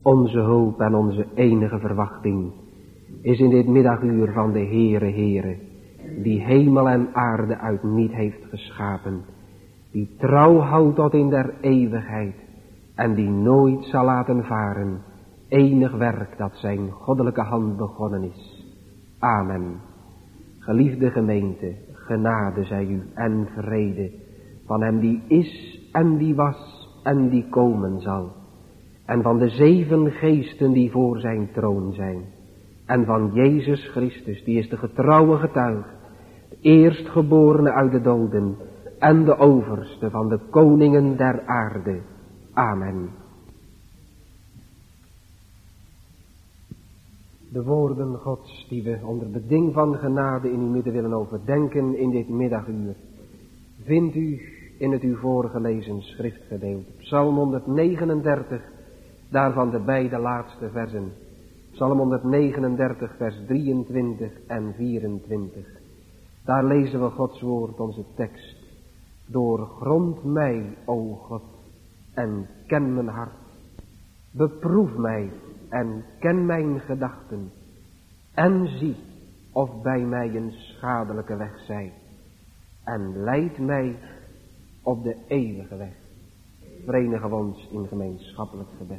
Onze hoop en onze enige verwachting is in dit middaguur van de Heere, die hemel en aarde uit niet heeft geschapen, die trouw houdt tot in der eeuwigheid en die nooit zal laten varen enig werk dat zijn goddelijke hand begonnen is. Amen. Geliefde gemeente, genade zij u en vrede van hem die is en die was en die komen zal, en van de 7 geesten die voor zijn troon zijn, en van Jezus Christus, die is de getrouwe getuige, de eerstgeborene uit de doden en de overste van de koningen der aarde. Amen. De woorden Gods die we onder beding van genade in uw midden willen overdenken in dit middaguur, vindt u in het u voorgelezen schriftgedeelte. Psalm 139, daarvan de beide laatste versen. Psalm 139 vers 23 en 24. Daar lezen we Gods woord, onze tekst. Doorgrond mij, o God, en ken mijn hart. Beproef mij en ken mijn gedachten. En zie of bij mij een schadelijke weg zij. En leid mij op de eeuwige weg. Verenigen we ons in gemeenschappelijk gebed.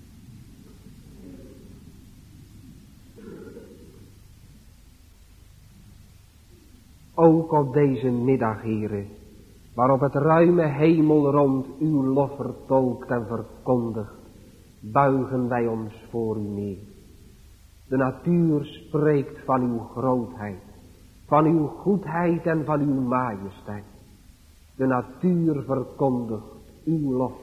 Ook op deze middag, Heere, waarop het ruime hemelrond uw lof vertolkt en verkondigt, buigen wij ons voor u neer. De natuur spreekt van uw grootheid, van uw goedheid en van uw majesteit. De natuur verkondigt uw lof.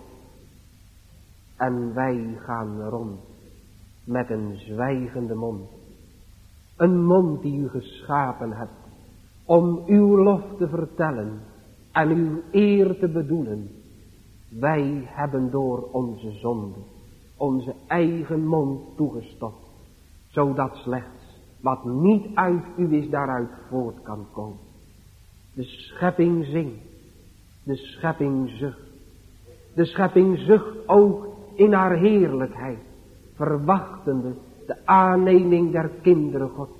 En wij gaan rond met een zwijgende mond. Een mond die u geschapen hebt om uw lof te vertellen en uw eer te bedoelen. Wij hebben door onze zonde onze eigen mond toegestopt, zodat slechts wat niet uit u is daaruit voort kan komen. De schepping zingt, de schepping zucht. De schepping zucht ook in haar heerlijkheid, verwachtende de aanneming der kinderen Gods.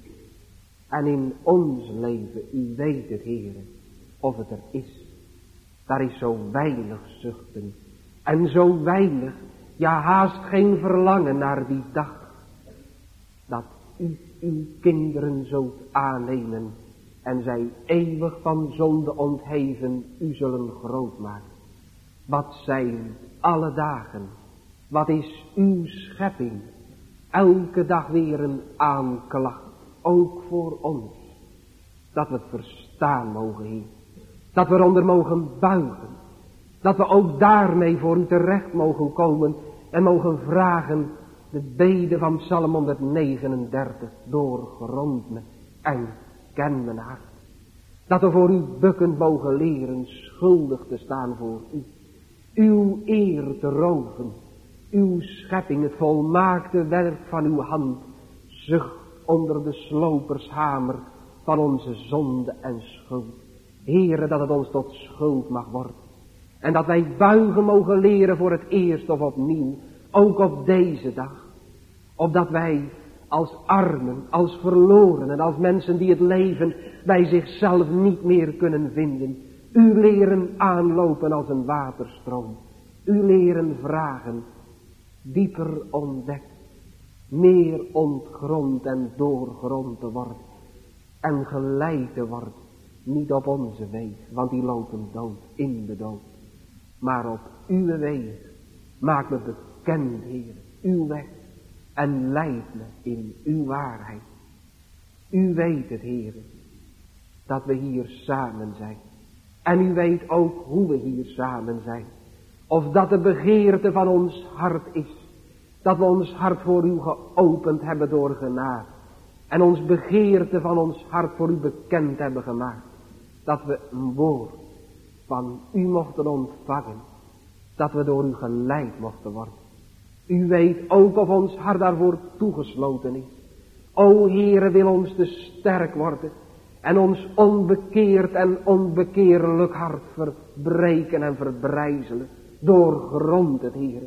En in ons leven, u weet het, Heere, of het er is. Daar is zo weinig zuchten en zo weinig, ja haast geen verlangen naar die dag, dat u uw kinderen zult aannemen en zij eeuwig van zonde ontheven u zullen grootmaken. Wat zijn alle dagen, wat is uw schepping, elke dag weer een aanklacht, ook voor ons, dat we het verstaan mogen, Heer, dat we eronder mogen buigen, dat we ook daarmee voor u terecht mogen komen en mogen vragen de bede van Psalm 139, doorgrond me en ken mijn hart. Dat we voor u bukkend mogen leren schuldig te staan voor u, uw eer te roven, uw schepping, het volmaakte werk van uw hand, zucht onder de slopershamer van onze zonde en schuld. Heere, dat het ons tot schuld mag worden. En dat wij buigen mogen leren voor het eerst of opnieuw, ook op deze dag. Opdat wij als armen, als verlorenen, als mensen die het leven bij zichzelf niet meer kunnen vinden, u leren aanlopen als een waterstroom. U leren vragen, dieper ontdekt, meer ontgrond en doorgrond te worden. En geleid te worden, niet op onze weg, want die lopen dood, in de dood. Maar op uw weg, maak me bekend, Heer, uw weg. En leid me in uw waarheid. U weet het, Heer, dat we hier samen zijn. En u weet ook hoe we hier samen zijn. Of dat de begeerte van ons hart is. Dat we ons hart voor u geopend hebben door genade. En ons begeerte van ons hart voor u bekend hebben gemaakt. Dat we een woord van u mochten ontvangen. Dat we door u geleid mochten worden. U weet ook of ons hart daarvoor toegesloten is. O Heere, wil ons te sterk worden. En ons onbekeerd en onbekeerlijk hart verbreken en verbrijzelen. Doorgrond het, Heere.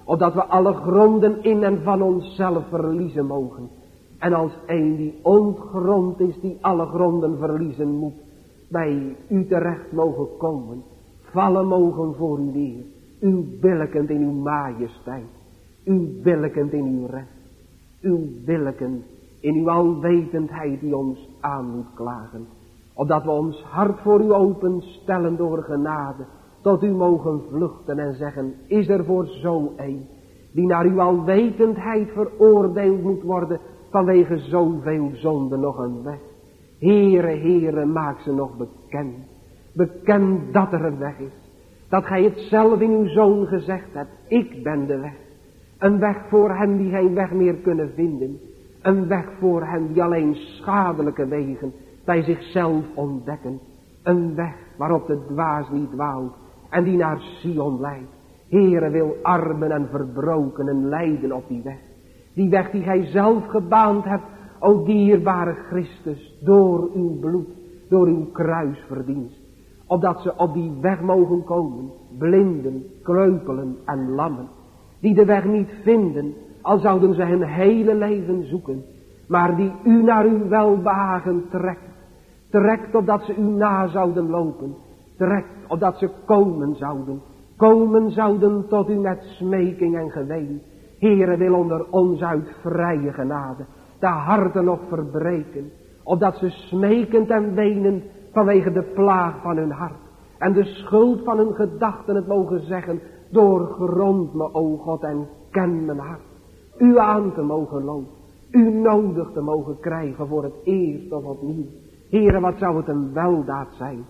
opdat we alle gronden in en van onszelf verliezen mogen. En als een die ontgrond is, die alle gronden verliezen moet, bij u terecht mogen komen, vallen mogen voor u weer, uw billijkend in uw majesteit, uw billijkend in uw recht, uw billijkend in uw alwetendheid die ons aan moet klagen, opdat we ons hart voor u openstellen door genade, tot u mogen vluchten en zeggen, is er voor zo een, die naar uw alwetendheid veroordeeld moet worden, vanwege zoveel zonde nog een weg. Heere, Heere, maak ze nog bekend. Bekend dat er een weg is. Dat gij het zelf in uw Zoon gezegd hebt, ik ben de weg. Een weg voor hen die geen weg meer kunnen vinden. Een weg voor hen die alleen schadelijke wegen bij zichzelf ontdekken. Een weg waarop de dwaas niet dwaalt en die naar Sion leidt. Heere, wil armen en verbrokenen leiden op die weg. Die weg die gij zelf gebaand hebt, o dierbare Christus, door uw bloed, door uw kruisverdienst. Opdat ze op die weg mogen komen, blinden, kreupelen en lammen. Die de weg niet vinden, al zouden ze hun hele leven zoeken. Maar die u naar uw welbehagen trekt. Trekt opdat ze u na zouden lopen. Trekt opdat ze komen zouden. Komen zouden tot u met smeking en geween. Heere, wil onder ons uit vrije genade de harten nog verbreken, opdat ze smekend en wenend vanwege de plaag van hun hart en de schuld van hun gedachten het mogen zeggen, doorgrond me, o God, en ken mijn hart. U aan te mogen lopen, u nodig te mogen krijgen voor het eerst of opnieuw. Heere, wat zou het een weldaad zijn,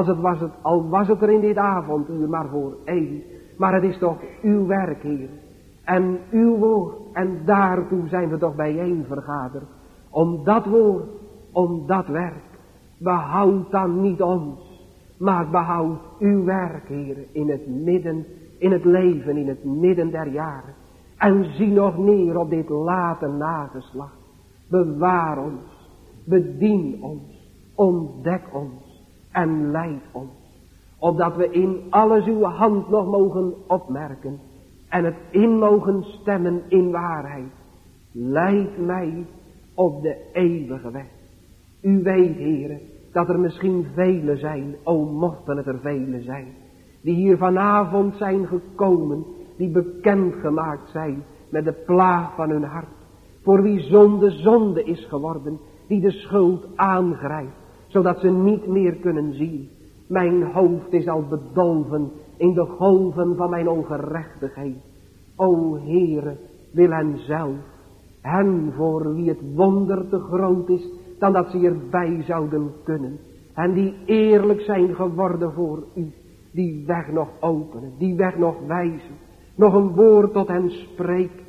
al was het er in dit avonduur maar voor één, maar het is toch uw werk, Heer. En uw woord, en daartoe zijn we toch bijeen vergaderd. Om dat woord, om dat werk. Behoud dan niet ons, maar behoud uw werk, Heer, in het midden, in het leven, in het midden der jaren. En zie nog neer op dit late nageslacht. Bewaar ons, bedien ons, ontdek ons en leid ons. Opdat we in alles uw hand nog mogen opmerken. En het in mogen stemmen in waarheid. Leid mij op de eeuwige weg. U weet, Heere, dat er misschien velen zijn, o mochten het er velen zijn, die hier vanavond zijn gekomen, die bekendgemaakt zijn met de plaag van hun hart. Voor wie zonde is geworden, die de schuld aangrijpt, zodat ze niet meer kunnen zien. Mijn hoofd is al bedolven in de golven van mijn ongerechtigheid. O Heere, wil hen zelf, hen voor wie het wonder te groot is, dan dat ze erbij zouden kunnen. En die eerlijk zijn geworden voor u, die weg nog openen, die weg nog wijzen. Nog een woord tot hen spreken,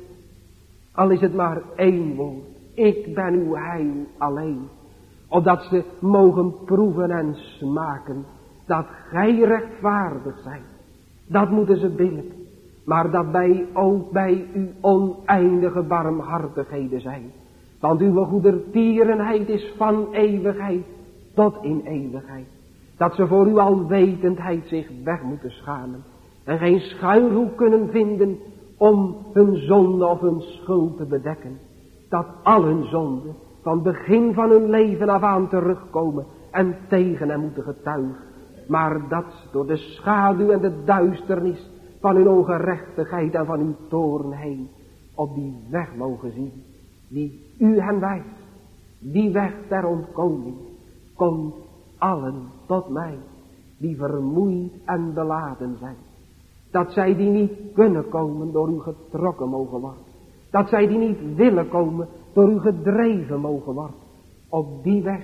al is het maar één woord. Ik ben uw heil alleen. Opdat ze mogen proeven en smaken dat gij rechtvaardig zijt. Dat moeten ze billijken. Maar dat ook bij u oneindige barmhartigheden zijn. Want uw goedertierenheid is van eeuwigheid tot in eeuwigheid. Dat ze voor uw alwetendheid zich weg moeten schamen. En geen schuilhoek kunnen vinden om hun zonde of hun schuld te bedekken. Dat al hun zonden van begin van hun leven af aan terugkomen en tegen hen moeten getuigen. Maar dat ze door de schaduw en de duisternis van hun ongerechtigheid en van uw toorn heen op die weg mogen zien. Die u hen wijst. Die weg ter ontkoming. Komt allen tot mij die vermoeid en beladen zijn. Dat zij die niet kunnen komen door u getrokken mogen worden. Dat zij die niet willen komen door u gedreven mogen worden. Op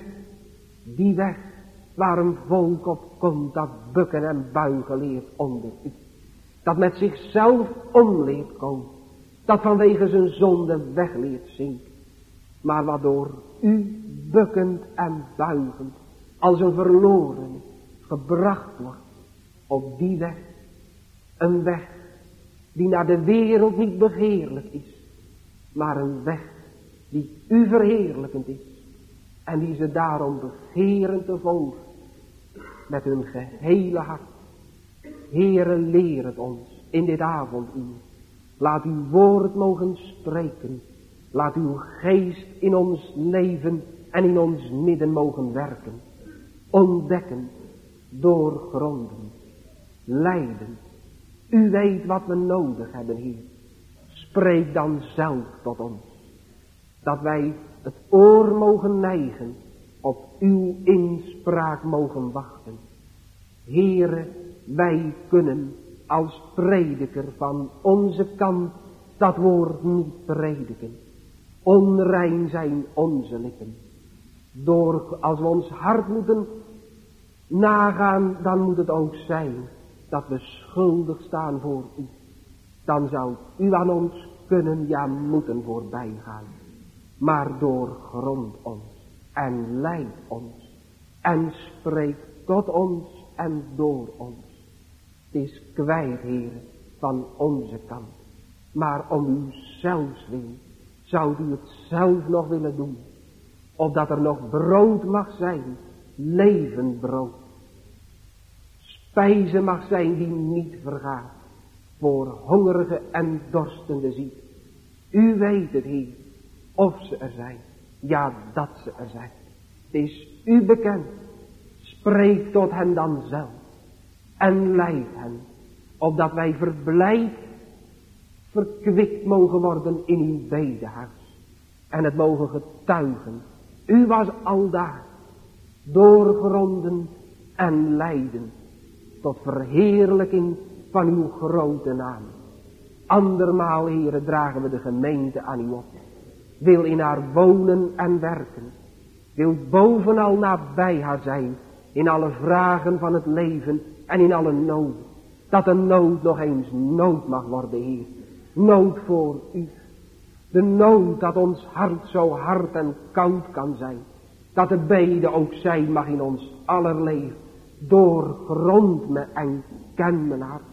die weg waar een volk op komt dat bukken en buigen leert onder u. Dat met zichzelf omleert komen. Dat vanwege zijn zonde weg leert zinken. Maar waardoor u bukkend en buigend als een verloren gebracht wordt op die weg. Een weg die naar de wereld niet begeerlijk is. Maar een weg die u verheerlijkend is. En die ze daarom begeren te volgen. Met hun gehele hart. Heere, leer het ons in dit avonduur. Laat uw woord mogen spreken. Laat uw geest in ons leven en in ons midden mogen werken. Ontdekken, doorgronden, leiden. U weet wat we nodig hebben, Heer. Spreek dan zelf tot ons. Dat wij het oor mogen neigen, op uw inspraak mogen wachten. Heere, wij kunnen als prediker van onze kant dat woord niet prediken. Onrein zijn onze lippen. Als we ons hart moeten nagaan, dan moet het ook zijn dat we schuldig staan voor u. Dan zou u aan ons kunnen, ja moeten voorbij gaan. Maar doorgrond ons en leid ons en spreek tot ons en door ons. Het is kwijt, Heer, van onze kant. Maar om uw zelfs wil, zou u het zelf nog willen doen. Opdat er nog brood mag zijn, levend brood. Spijze mag zijn die niet vergaat, voor hongerige en dorstende ziet. U weet het, Heer, of ze er zijn. Ja, dat ze er zijn. Het is u bekend. Spreek tot hen dan zelf. En leid hen. Opdat wij verblijd, verkwikt mogen worden in uw bedehuis. En het mogen getuigen. U was aldaar. Doorgronden en leiden. Tot verheerlijking van uw grote naam. Andermaal, Heere, dragen we de gemeente aan u op. Wil in haar wonen en werken. Wil bovenal nabij haar zijn. In alle vragen van het leven en in alle nood. Dat de nood nog eens nood mag worden, Heer. Nood voor u. De nood dat ons hart zo hard en koud kan zijn. Dat de bede ook zijn mag in ons aller leven. Doorgrond me en ken mijn hart.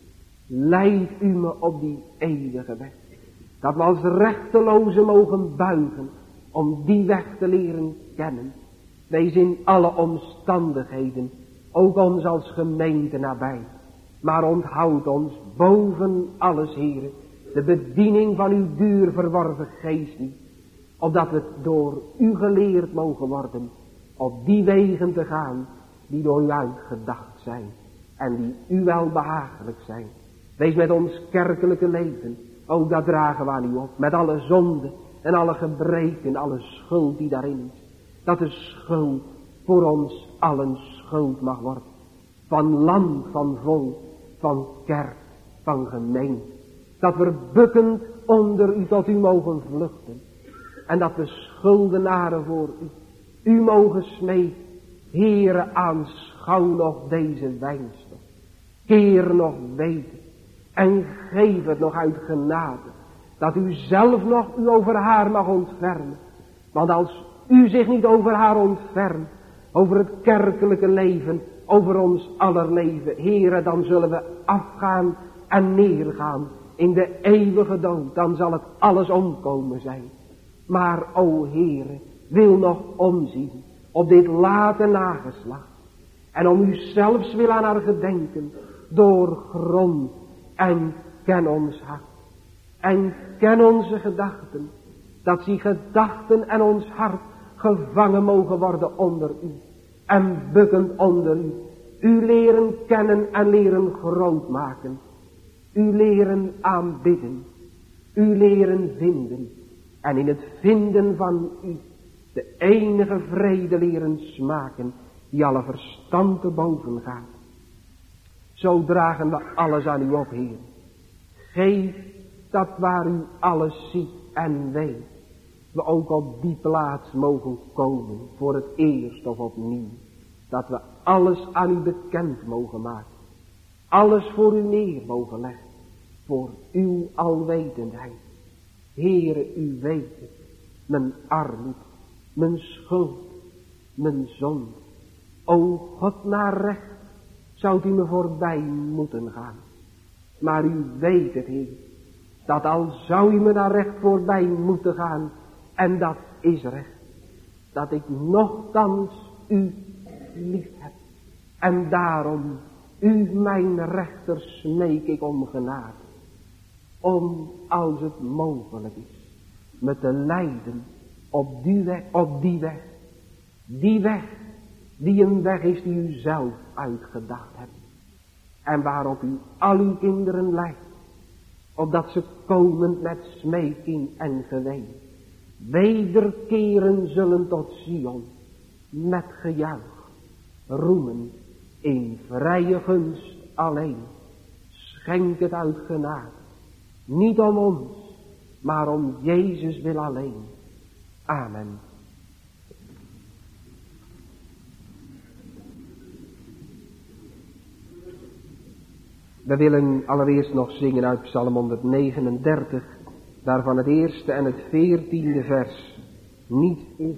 Leid u me op die eeuwige weg. Dat we als rechtelozen mogen buigen om die weg te leren kennen. Wees in alle omstandigheden, ook ons als gemeente nabij. Maar onthoud ons boven alles, Heere, de bediening van uw duur verworven geest niet. Opdat we door u geleerd mogen worden, op die wegen te gaan die door u uitgedacht zijn. En die u wel behagelijk zijn. Wees met ons kerkelijke leven, ook dat dragen we aan u op. Met alle zonde en alle gebreken, alle schuld die daarin is. Dat de schuld voor ons allen schuld mag worden. Van land, van volk, van kerk, van gemeente. Dat we bukkend onder u tot u mogen vluchten. En dat we schuldenaren voor u. U mogen smeken. Heere, aanschouw nog deze wijnstof. Keer nog weten. En geef het nog uit genade. Dat u zelf nog u over haar mag ontfermen. Want als u zich niet over haar ontfermt. Over het kerkelijke leven. Over ons aller leven. Heere, dan zullen we afgaan en neergaan. In de eeuwige dood. Dan zal het alles omkomen zijn. Maar o Heere, wil nog omzien. Op dit late nageslacht. En om u zelfs wil aan haar gedenken. Doorgrond en ken ons hart. En ken onze gedachten. Dat die gedachten en ons hart gevangen mogen worden onder u. En bukkend onder u. U leren kennen en leren groot maken. U leren aanbidden. U leren vinden. En in het vinden van u de enige vrede leren smaken. Die alle verstand te boven gaat. Zo dragen we alles aan u op, Heer. Geef dat waar u alles ziet en weet. We ook op die plaats mogen komen. Voor het eerst of opnieuw. Dat we alles aan u bekend mogen maken. Alles voor u neer mogen leggen. Voor uw alwetendheid. Heere, u weet het. Mijn armoede. Mijn schuld. Mijn zonde. O God, naar recht zou u me voorbij moeten gaan. Maar u weet het, Heer. Dat al zou u me naar recht voorbij moeten gaan. En dat is recht. Dat ik nochtans u lief heb. En daarom u mijn rechter smeek ik om genade. om, als het mogelijk is, me te leiden op die weg, die weg die een weg is die u zelf uitgedacht hebt. En waarop u al uw kinderen leidt, opdat ze komend met smeking en geween wederkeren zullen tot Sion, met gejuich, roemen in vrije gunst alleen. Schenk het uit genade, niet om ons, maar om Jezus wil alleen. Amen. We willen allereerst nog zingen uit Psalm 139, daarvan het eerste en het 14e vers. Niet is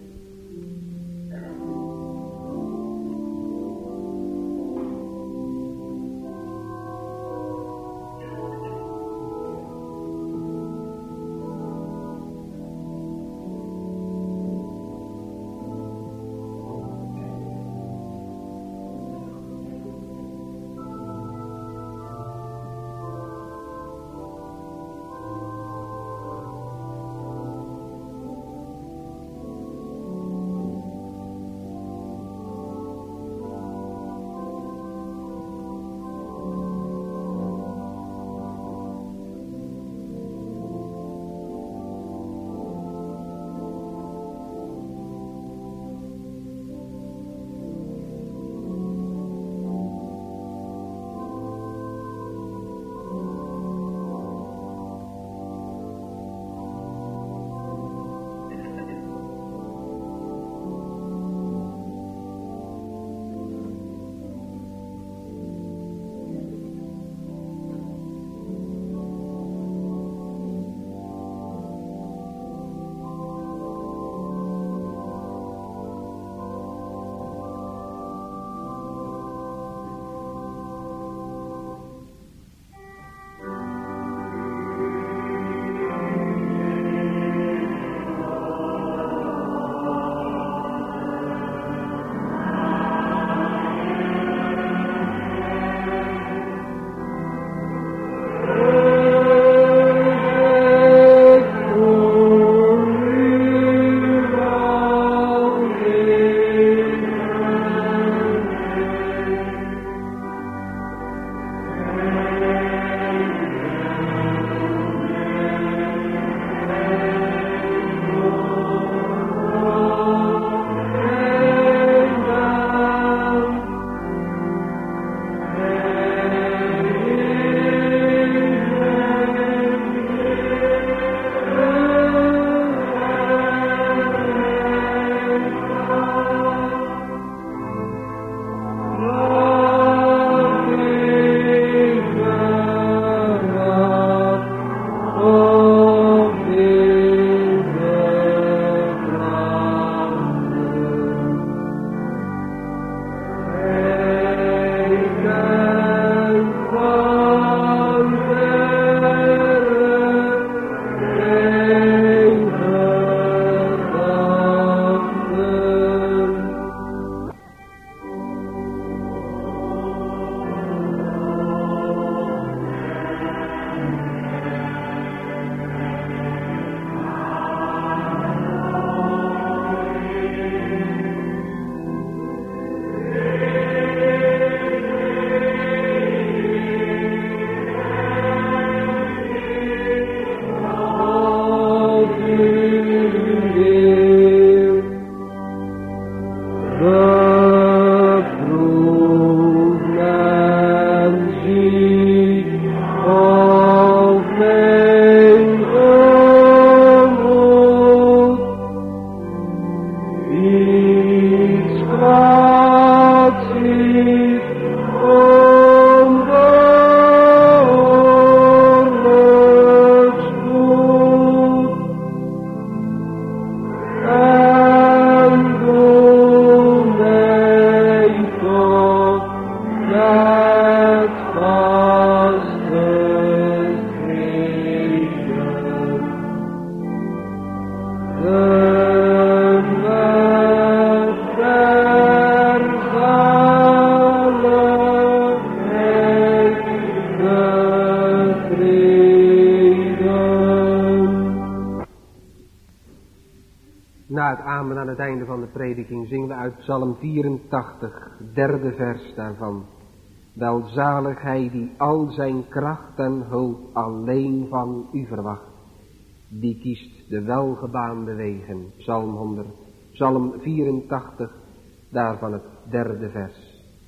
Na het amen aan het einde van de prediking zingen we uit Psalm 84, derde vers daarvan. Welzalig hij die al zijn kracht en hulp alleen van u verwacht. Die kiest de welgebaande wegen. Psalm 84, daarvan het derde vers.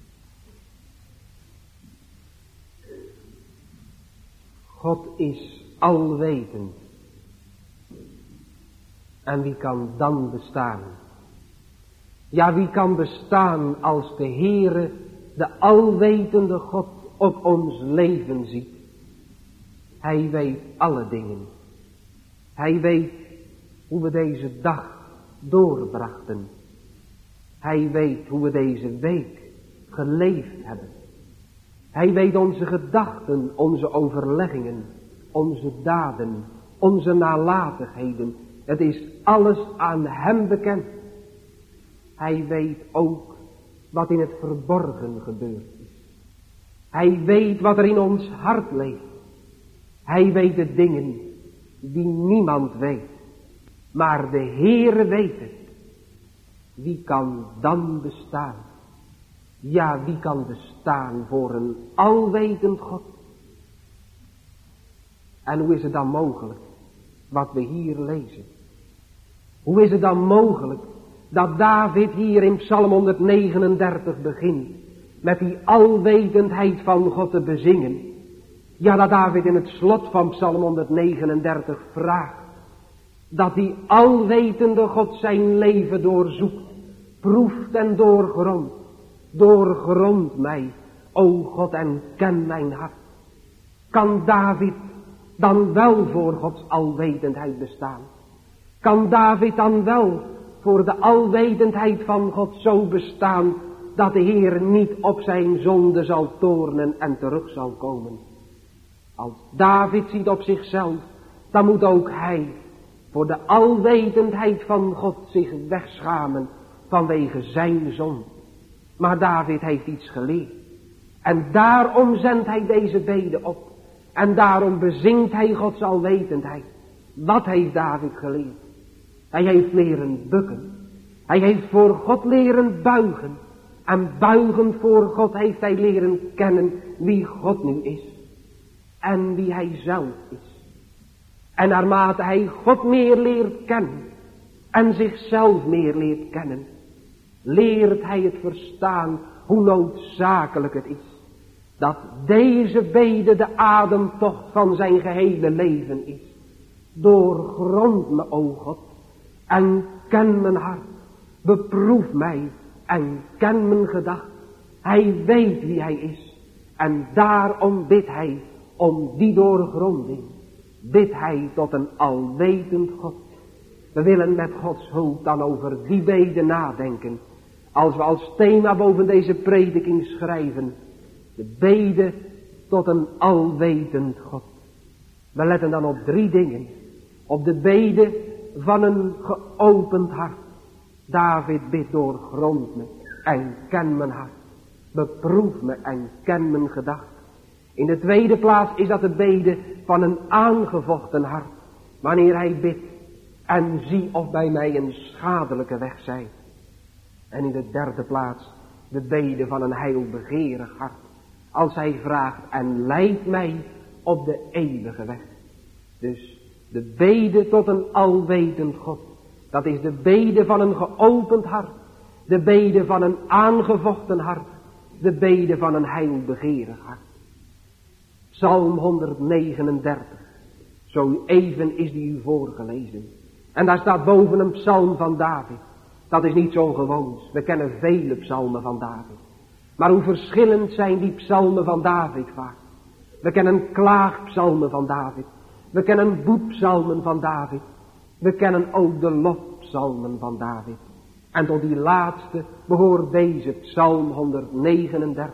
God is alwetend. En wie kan dan bestaan? Ja, wie kan bestaan als de Heere, de alwetende God, op ons leven ziet? Hij weet alle dingen. Hij weet hoe we deze dag doorbrachten. Hij weet hoe we deze week geleefd hebben. Hij weet onze gedachten, onze overleggingen, onze daden, onze nalatigheden. Het is alles aan hem bekend. Hij weet ook wat in het verborgen gebeurd is. Hij weet wat er in ons hart leeft. Hij weet de dingen die niemand weet. Maar de Heere weet het. Wie kan dan bestaan? Ja, wie kan bestaan voor een alwetend God? En hoe is het dan mogelijk wat we hier lezen? Hoe is het dan mogelijk dat David hier in Psalm 139 begint met die alwetendheid van God te bezingen? Ja, dat David in het slot van Psalm 139 vraagt dat die alwetende God zijn leven doorzoekt, proeft en doorgrondt. Doorgrond mij, o God, en ken mijn hart. Kan David dan wel voor Gods alwetendheid bestaan? Kan David dan wel voor de alwetendheid van God zo bestaan dat de Heer niet op zijn zonde zal toornen en terug zal komen? Als David ziet op zichzelf, dan moet ook hij voor de alwetendheid van God zich wegschamen vanwege zijn zonde. Maar David heeft iets geleerd. En daarom zendt hij deze bede op. En daarom bezingt hij Gods alwetendheid. Wat heeft David geleerd? Hij heeft leren bukken. Hij heeft voor God leren buigen. En buigend voor God heeft hij leren kennen wie God nu is. En wie hij zelf is. En naarmate hij God meer leert kennen. En zichzelf meer leert kennen. Leert hij het verstaan hoe noodzakelijk het is. Dat deze bede de ademtocht van zijn gehele leven is. Doorgrond me, o God, en ken mijn hart. Beproef mij en ken mijn gedachten. Hij weet wie hij is. En daarom bidt hij om die doorgronding. Bidt hij tot een alwetend God. We willen met Gods hulp dan over die bede nadenken. Als we als thema boven deze prediking schrijven. De bede tot een alwetend God. We letten dan op 3 dingen. Op de bede van een geopend hart. David bidt: doorgrond me en ken mijn hart. Beproef me en ken mijn gedachten. In de tweede plaats is dat de bede van een aangevochten hart. Wanneer hij bidt: en zie of bij mij een schadelijke weg zij. En in de derde plaats de bede van een heilbegeerig hart. Als hij vraagt: en leid mij op de eeuwige weg. Dus de bede tot een alwetend God. Dat is de bede van een geopend hart. De bede van een aangevochten hart. De bede van een heilbegeerig hart. Psalm 139. Zo even is die u voorgelezen. En daar staat boven een psalm van David. Dat is niet zo gewoons. We kennen vele psalmen van David. Maar hoe verschillend zijn die psalmen van David vaak. We kennen klaagpsalmen van David. We kennen boetpsalmen van David. We kennen ook de lofpsalmen van David. En tot die laatste behoort deze psalm 139.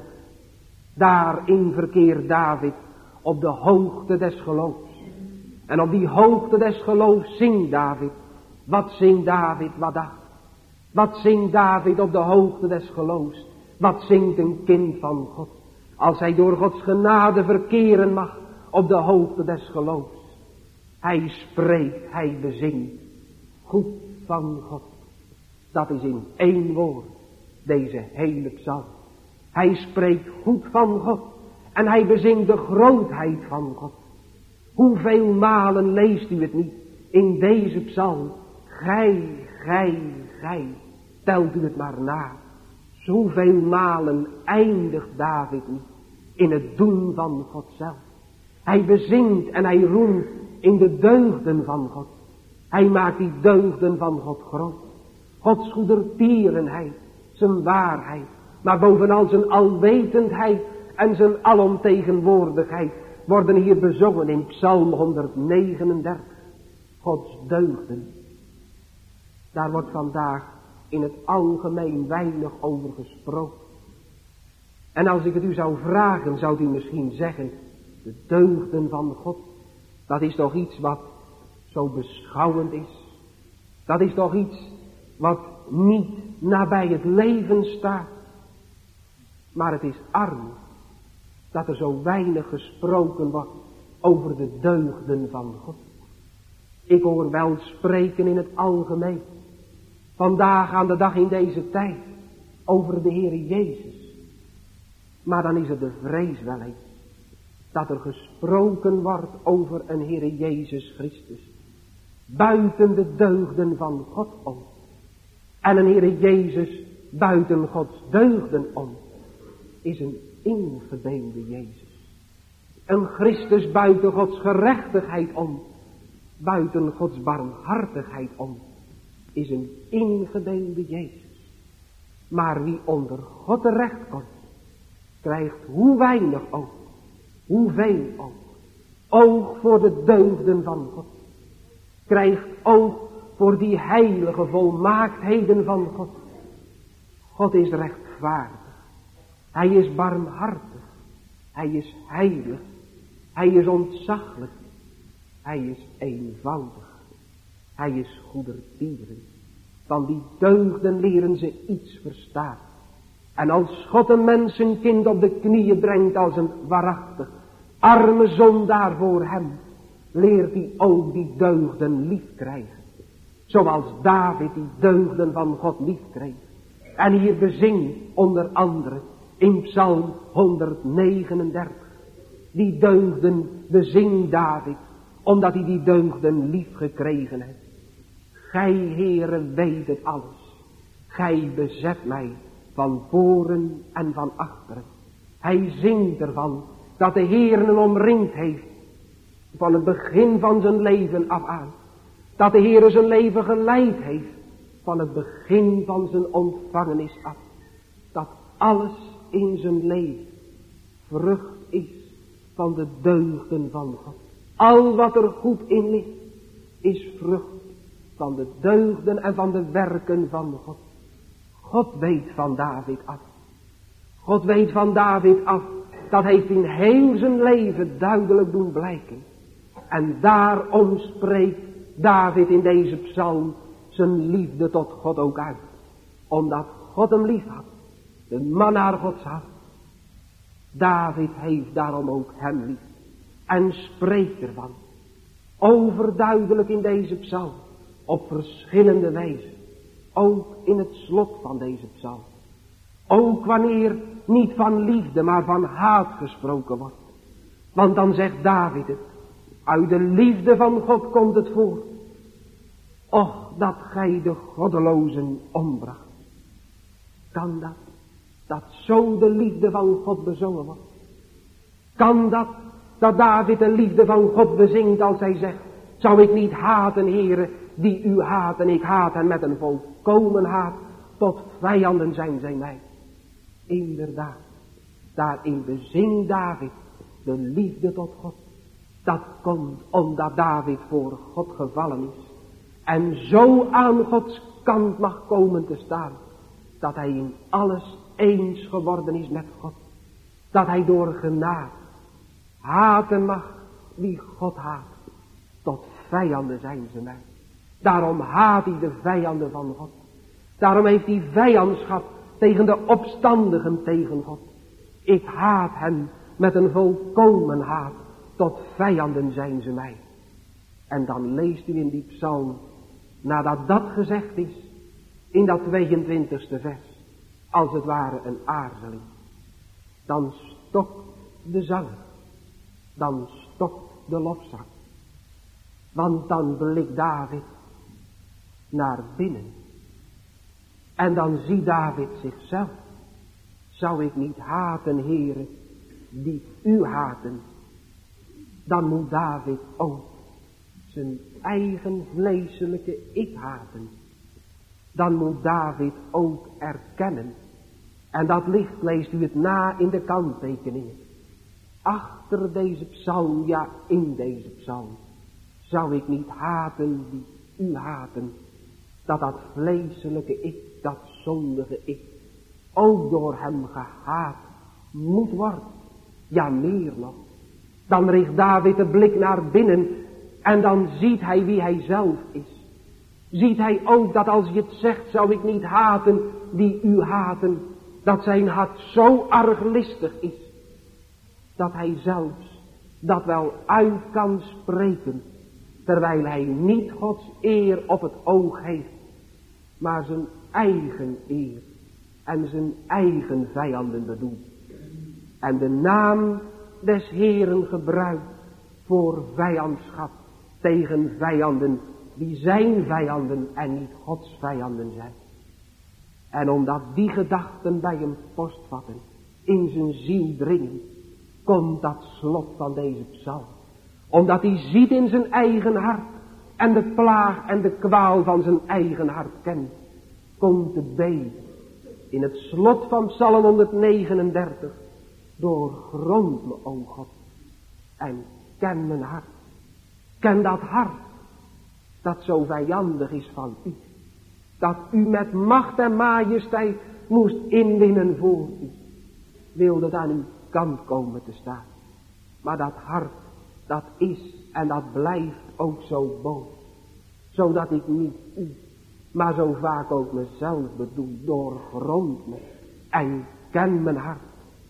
Daarin verkeert David op de hoogte des geloofs. En op die hoogte des geloofs zingt David. Wat zingt David? Wat dacht? Wat zingt David op de hoogte des geloofs? Wat zingt een kind van God? Als hij door Gods genade verkeren mag op de hoogte des geloofs. Hij spreekt, hij bezingt. Goed van God. Dat is in één woord deze hele psalm. Hij spreekt goed van God en hij bezingt de grootheid van God. Hoeveel malen leest u het niet in deze psalm? Gij. Telt u het maar na. Zoveel malen eindigt David niet in het doen van God zelf. Hij bezingt en hij roemt in de deugden van God. Hij maakt die deugden van God groot. Gods goedertierenheid, zijn waarheid, maar bovenal zijn alwetendheid en zijn alomtegenwoordigheid worden hier bezongen in Psalm 139. Gods deugden. Daar wordt vandaag in het algemeen weinig over gesproken. En als ik het u zou vragen, zou u misschien zeggen, de deugden van God, dat is toch iets wat zo beschouwend is. Dat is toch iets wat niet nabij het leven staat. Maar het is arm dat er zo weinig gesproken wordt over de deugden van God. Ik hoor wel spreken in het algemeen, vandaag aan de dag in deze tijd, over de Heere Jezus. Maar dan is het de vrees wel eens dat er gesproken wordt over een Heere Jezus Christus, buiten de deugden van God om. En een Heere Jezus buiten Gods deugden om, is een ingebeelde Jezus. Een Christus buiten Gods gerechtigheid om, buiten Gods barmhartigheid om, is een ingebeelde Jezus. Maar wie onder God terecht komt, krijgt hoe weinig ook, hoeveel ook, oog voor de deugden van God. Krijgt oog voor die heilige volmaaktheden van God. God is rechtvaardig. Hij is barmhartig. Hij is heilig. Hij is ontzaglijk. Hij is eenvoudig. Hij is goedertieren. Van die deugden leren ze iets verstaan. En als God een mensenkind op de knieën brengt als een waarachtig, arme zondaar voor hem, leert hij ook die deugden lief krijgen. Zoals David die deugden van God lief kreeg. En hier bezingt onder andere in Psalm 139. Die deugden bezingt David, omdat hij die deugden lief gekregen heeft. Gij, Heere, weet het alles. Gij bezet mij van voren en van achteren. Hij zingt ervan dat de Heer hem omringd heeft van het begin van zijn leven af aan. Dat de Heer zijn leven geleid heeft van het begin van zijn ontvangenis af. Dat alles in zijn leven vrucht is van de deugden van God. Al wat er goed in ligt is vrucht van de deugden en van de werken van God. God weet van David af. God weet van David af. Dat heeft in heel zijn leven duidelijk doen blijken. En daarom spreekt David in deze psalm zijn liefde tot God ook uit. Omdat God hem lief had. De man naar Gods hart. David heeft daarom ook hem lief. En spreekt ervan. Overduidelijk in deze psalm. Op verschillende wijzen. Ook in het slot van deze psalm. Ook wanneer niet van liefde maar van haat gesproken wordt. Want dan zegt David het. Uit de liefde van God komt het voort. Och, dat gij de goddelozen ombracht. Kan dat? Dat zo de liefde van God bezongen wordt. Kan dat? Dat David de liefde van God bezingt als hij zegt. Zou ik niet haten, Heere, die u haat en ik haat hen met een volkomen haat. Tot vijanden zijn zij mij. Inderdaad, daarin bezingt David de liefde tot God. Dat komt omdat David voor God gevallen is. En zo aan Gods kant mag komen te staan. Dat hij in alles eens geworden is met God. Dat hij door genade haten mag wie God haat. Tot vijanden zijn ze mij. Daarom haat hij de vijanden van God. Daarom heeft hij vijandschap tegen de opstandigen tegen God. Ik haat hen met een volkomen haat. Tot vijanden zijn ze mij. En dan leest u in die psalm nadat dat gezegd is, in dat 22e vers, als het ware een aarzeling, dan stokt de zang, dan stokt de lofzang. Want dan blikt David naar binnen. En dan ziet David zichzelf. Zou ik niet haten, Heere, die u haten? Dan moet David ook zijn eigen vleeselijke ik haten. Dan moet David ook erkennen. En dat ligt, leest u het na in de kanttekeningen. Achter deze psalm, ja in deze psalm. Zou ik niet haten die u haten. Dat vleeselijke ik, dat zondige ik, ook door hem gehaat moet worden. Ja, meer nog. Dan richt David de blik naar binnen en dan ziet hij wie hij zelf is. Ziet hij ook dat als je het zegt, zou ik niet haten die u haten, dat zijn hart zo arglistig is, dat hij zelfs dat wel uit kan spreken, terwijl hij niet Gods eer op het oog heeft, maar zijn eigen eer en zijn eigen vijanden bedoelt. En de naam des Heeren gebruikt voor vijandschap tegen vijanden die zijn vijanden en niet Gods vijanden zijn. En omdat die gedachten bij hem postvatten, in zijn ziel dringen, komt dat slot van deze psalm. Omdat hij ziet in zijn eigen hart en de plaag en de kwaal van zijn eigen hart kent, komt de bede in het slot van psalm 139. Doorgrond me, o God, en ken mijn hart. Ken dat hart dat zo vijandig is van u. Dat u met macht en majesteit moest inwinnen voor u. Wilde het aan uw kant komen te staan. Maar dat hart, dat is en dat blijft ook zo boos. Zodat ik niet u, maar zo vaak ook mezelf bedoel. Doorgrond me en ken mijn hart.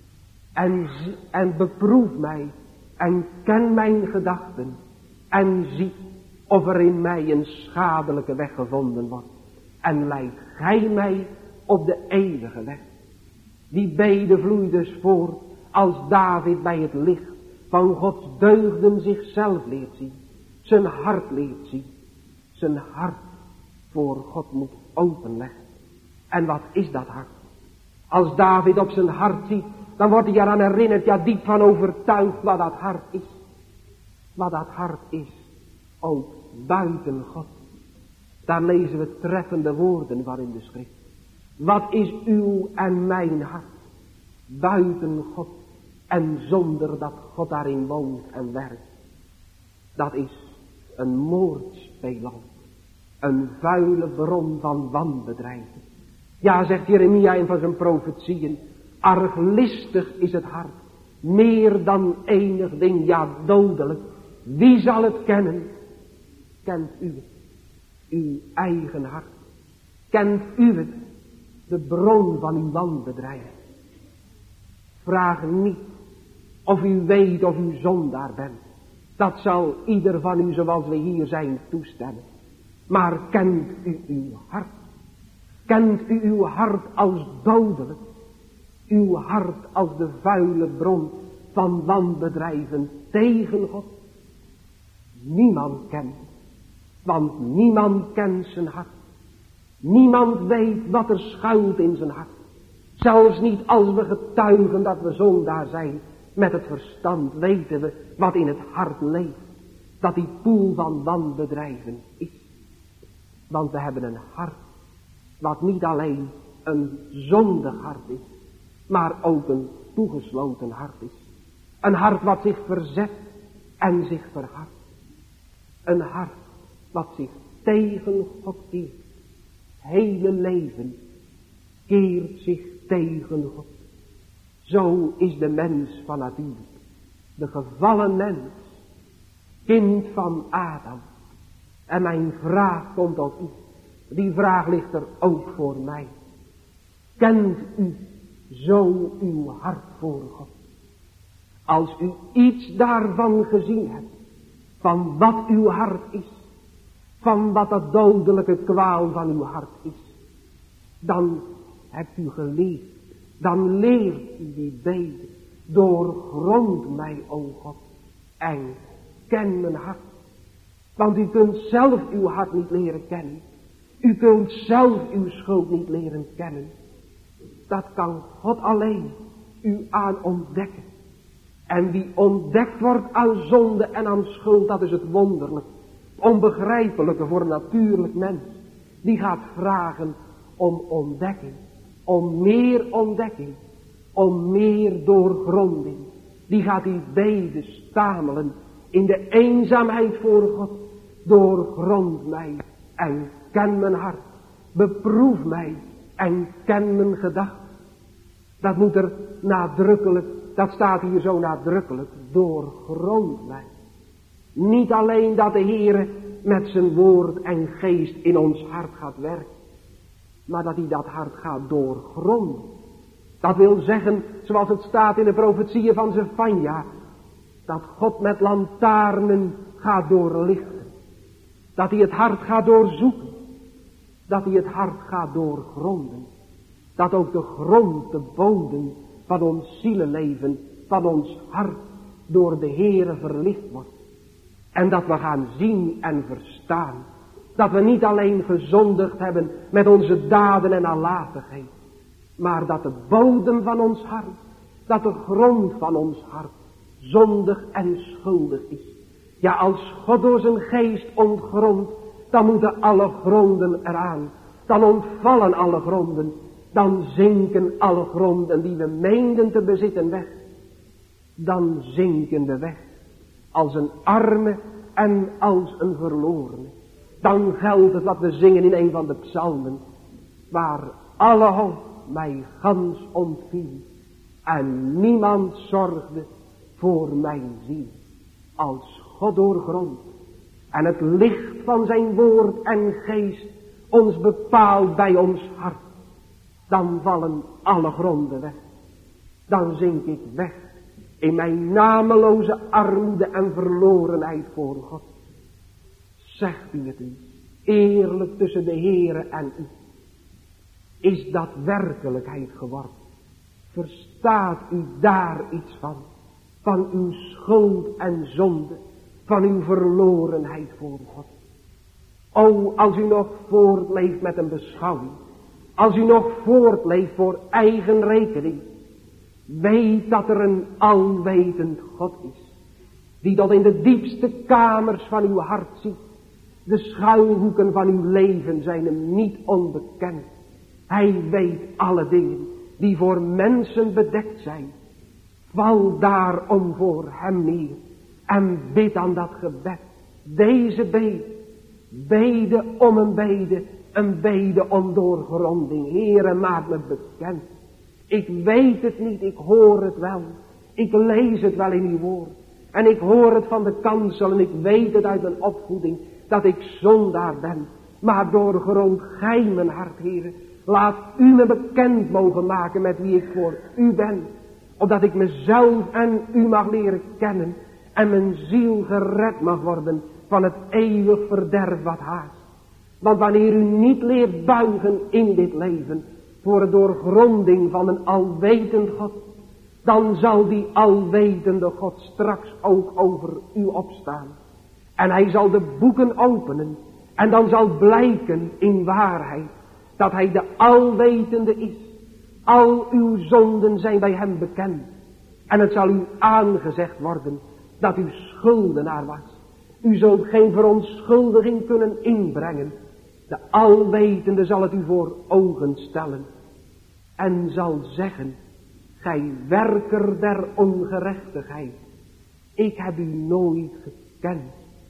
En beproef mij en ken mijn gedachten. En zie of er in mij een schadelijke weg gevonden wordt. En leid gij mij op de eeuwige weg. Die bede vloeit dus voort als David bij het licht van Gods deugden zichzelf leert zien. Zijn hart leert zien. Zijn hart voor God moet openleggen. En wat is dat hart? Als David op zijn hart ziet, dan wordt hij eraan herinnerd, ja diep van overtuigd wat dat hart is. Wat dat hart is, ook buiten God. Daar lezen we treffende woorden van in de schrift. Wat is uw en mijn hart? Buiten God en zonder dat God daarin woont en werkt. Dat is een moordspeelland. Een vuile bron van wanbedrijven. Ja, zegt Jeremia in van zijn profetieën. Arglistig is het hart. Meer dan enig ding, ja dodelijk. Wie zal het kennen? Kent u het? Uw eigen hart. Kent u het? De bron van uw wanbedrijf. Vraag niet of u weet of u zondaar bent. Dat zal ieder van u zoals we hier zijn toestemmen. Maar kent u uw hart? Kent u uw hart als dodelijk? Uw hart als de vuile bron van wanbedrijven tegen God? Niemand kent. Want niemand kent zijn hart. Niemand weet wat er schuilt in zijn hart. Zelfs niet als we getuigen dat we zondaar zijn. Met het verstand weten we wat in het hart leeft. Dat die poel van wanbedrijven is. Want we hebben een hart. Wat niet alleen een zondig hart is. Maar ook een toegesloten hart is. Een hart wat zich verzet en zich verhardt. Een hart wat zich tegen God keert. Hele leven keert zich tegen God. Zo is de mens van natuur. De gevallen mens. Kind van Adam. En mijn vraag komt tot u. Die vraag ligt er ook voor mij. Kent u zo uw hart voor God? Als u iets daarvan gezien hebt. Van wat uw hart is. van wat dat dodelijke kwaal van uw hart is. Dan hebt u geleerd. Dan leert u die bede. Doorgrond mij, o God, en ken mijn hart. Want u kunt zelf uw hart niet leren kennen. U kunt zelf uw schuld niet leren kennen. Dat kan God alleen u aan ontdekken. En wie ontdekt wordt aan zonde en aan schuld, dat is het wonderlijk, onbegrijpelijke voor een natuurlijk mens. Die gaat vragen om ontdekking, om meer ontdekking, om meer doorgronding. Die gaat die bede stamelen in de eenzaamheid voor God. Doorgrond mij en ken mijn hart. Beproef mij en ken mijn gedachten. Dat moet er nadrukkelijk, dat staat hier zo nadrukkelijk, doorgrond mij. Niet alleen dat de Heere met zijn woord en geest in ons hart gaat werken, maar dat hij dat hart gaat doorgronden. Dat wil zeggen, zoals het staat in de profetieën van Zefanja, dat God met lantaarnen gaat doorlichten. Dat hij het hart gaat doorzoeken. Dat hij het hart gaat doorgronden. Dat ook de grond, de bodem van ons zielenleven, van ons hart, door de Heere verlicht wordt. En dat we gaan zien en verstaan. Dat we niet alleen gezondigd hebben met onze daden en nalatigheid. Maar dat de bodem van ons hart, dat de grond van ons hart, zondig en schuldig is. Ja, als God door zijn geest ontgrondt, dan moeten alle gronden eraan. Dan ontvallen alle gronden. Dan zinken alle gronden die we meenden te bezitten weg. Dan zinken we weg. Als een arme en als een verlorene. Dan geldt het wat we zingen in een van de psalmen. Waar alle hoop mij gans ontviel. En niemand zorgde voor mijn ziel. Als God doorgrondt. En het licht van zijn woord en geest ons bepaalt bij ons hart. Dan vallen alle gronden weg. Dan zink ik weg in mijn nameloze armoede en verlorenheid voor God. Zegt u het u, eerlijk tussen de Heere en u. Is dat werkelijkheid geworden? Verstaat u daar iets van? Van uw schuld en zonde, van uw verlorenheid voor God. O, als u nog voortleeft met een beschouwing, als u nog voortleeft voor eigen rekening, weet dat er een alwetend God is, die tot in de diepste kamers van uw hart ziet. De schuilhoeken van uw leven zijn hem niet onbekend. Hij weet alle dingen die voor mensen bedekt zijn. Val daarom voor hem neer en bid aan dat gebed. Deze bede om een bede om doorgronding. Heere, maak me bekend. Ik weet het niet, ik hoor het wel. Ik lees het wel in uw woord. En ik hoor het van de kansel en ik weet het uit mijn opvoeding dat ik zondaar ben. Maar doorgrond gij mijn hart, Heere. Laat u me bekend mogen maken met wie ik voor u ben. Opdat ik mezelf en u mag leren kennen. En mijn ziel gered mag worden van het eeuwig verderf wat haast. Want wanneer u niet leert buigen in dit leven voor de doorgronding van een alwetend God, dan zal die alwetende God straks ook over u opstaan. En hij zal de boeken openen en dan zal blijken in waarheid dat hij de alwetende is. Al uw zonden zijn bij hem bekend. En het zal u aangezegd worden dat u schuldenaar was. U zult geen verontschuldiging kunnen inbrengen. De alwetende zal het u voor ogen stellen. En zal zeggen, gij werker der ongerechtigheid, ik heb u nooit gekend.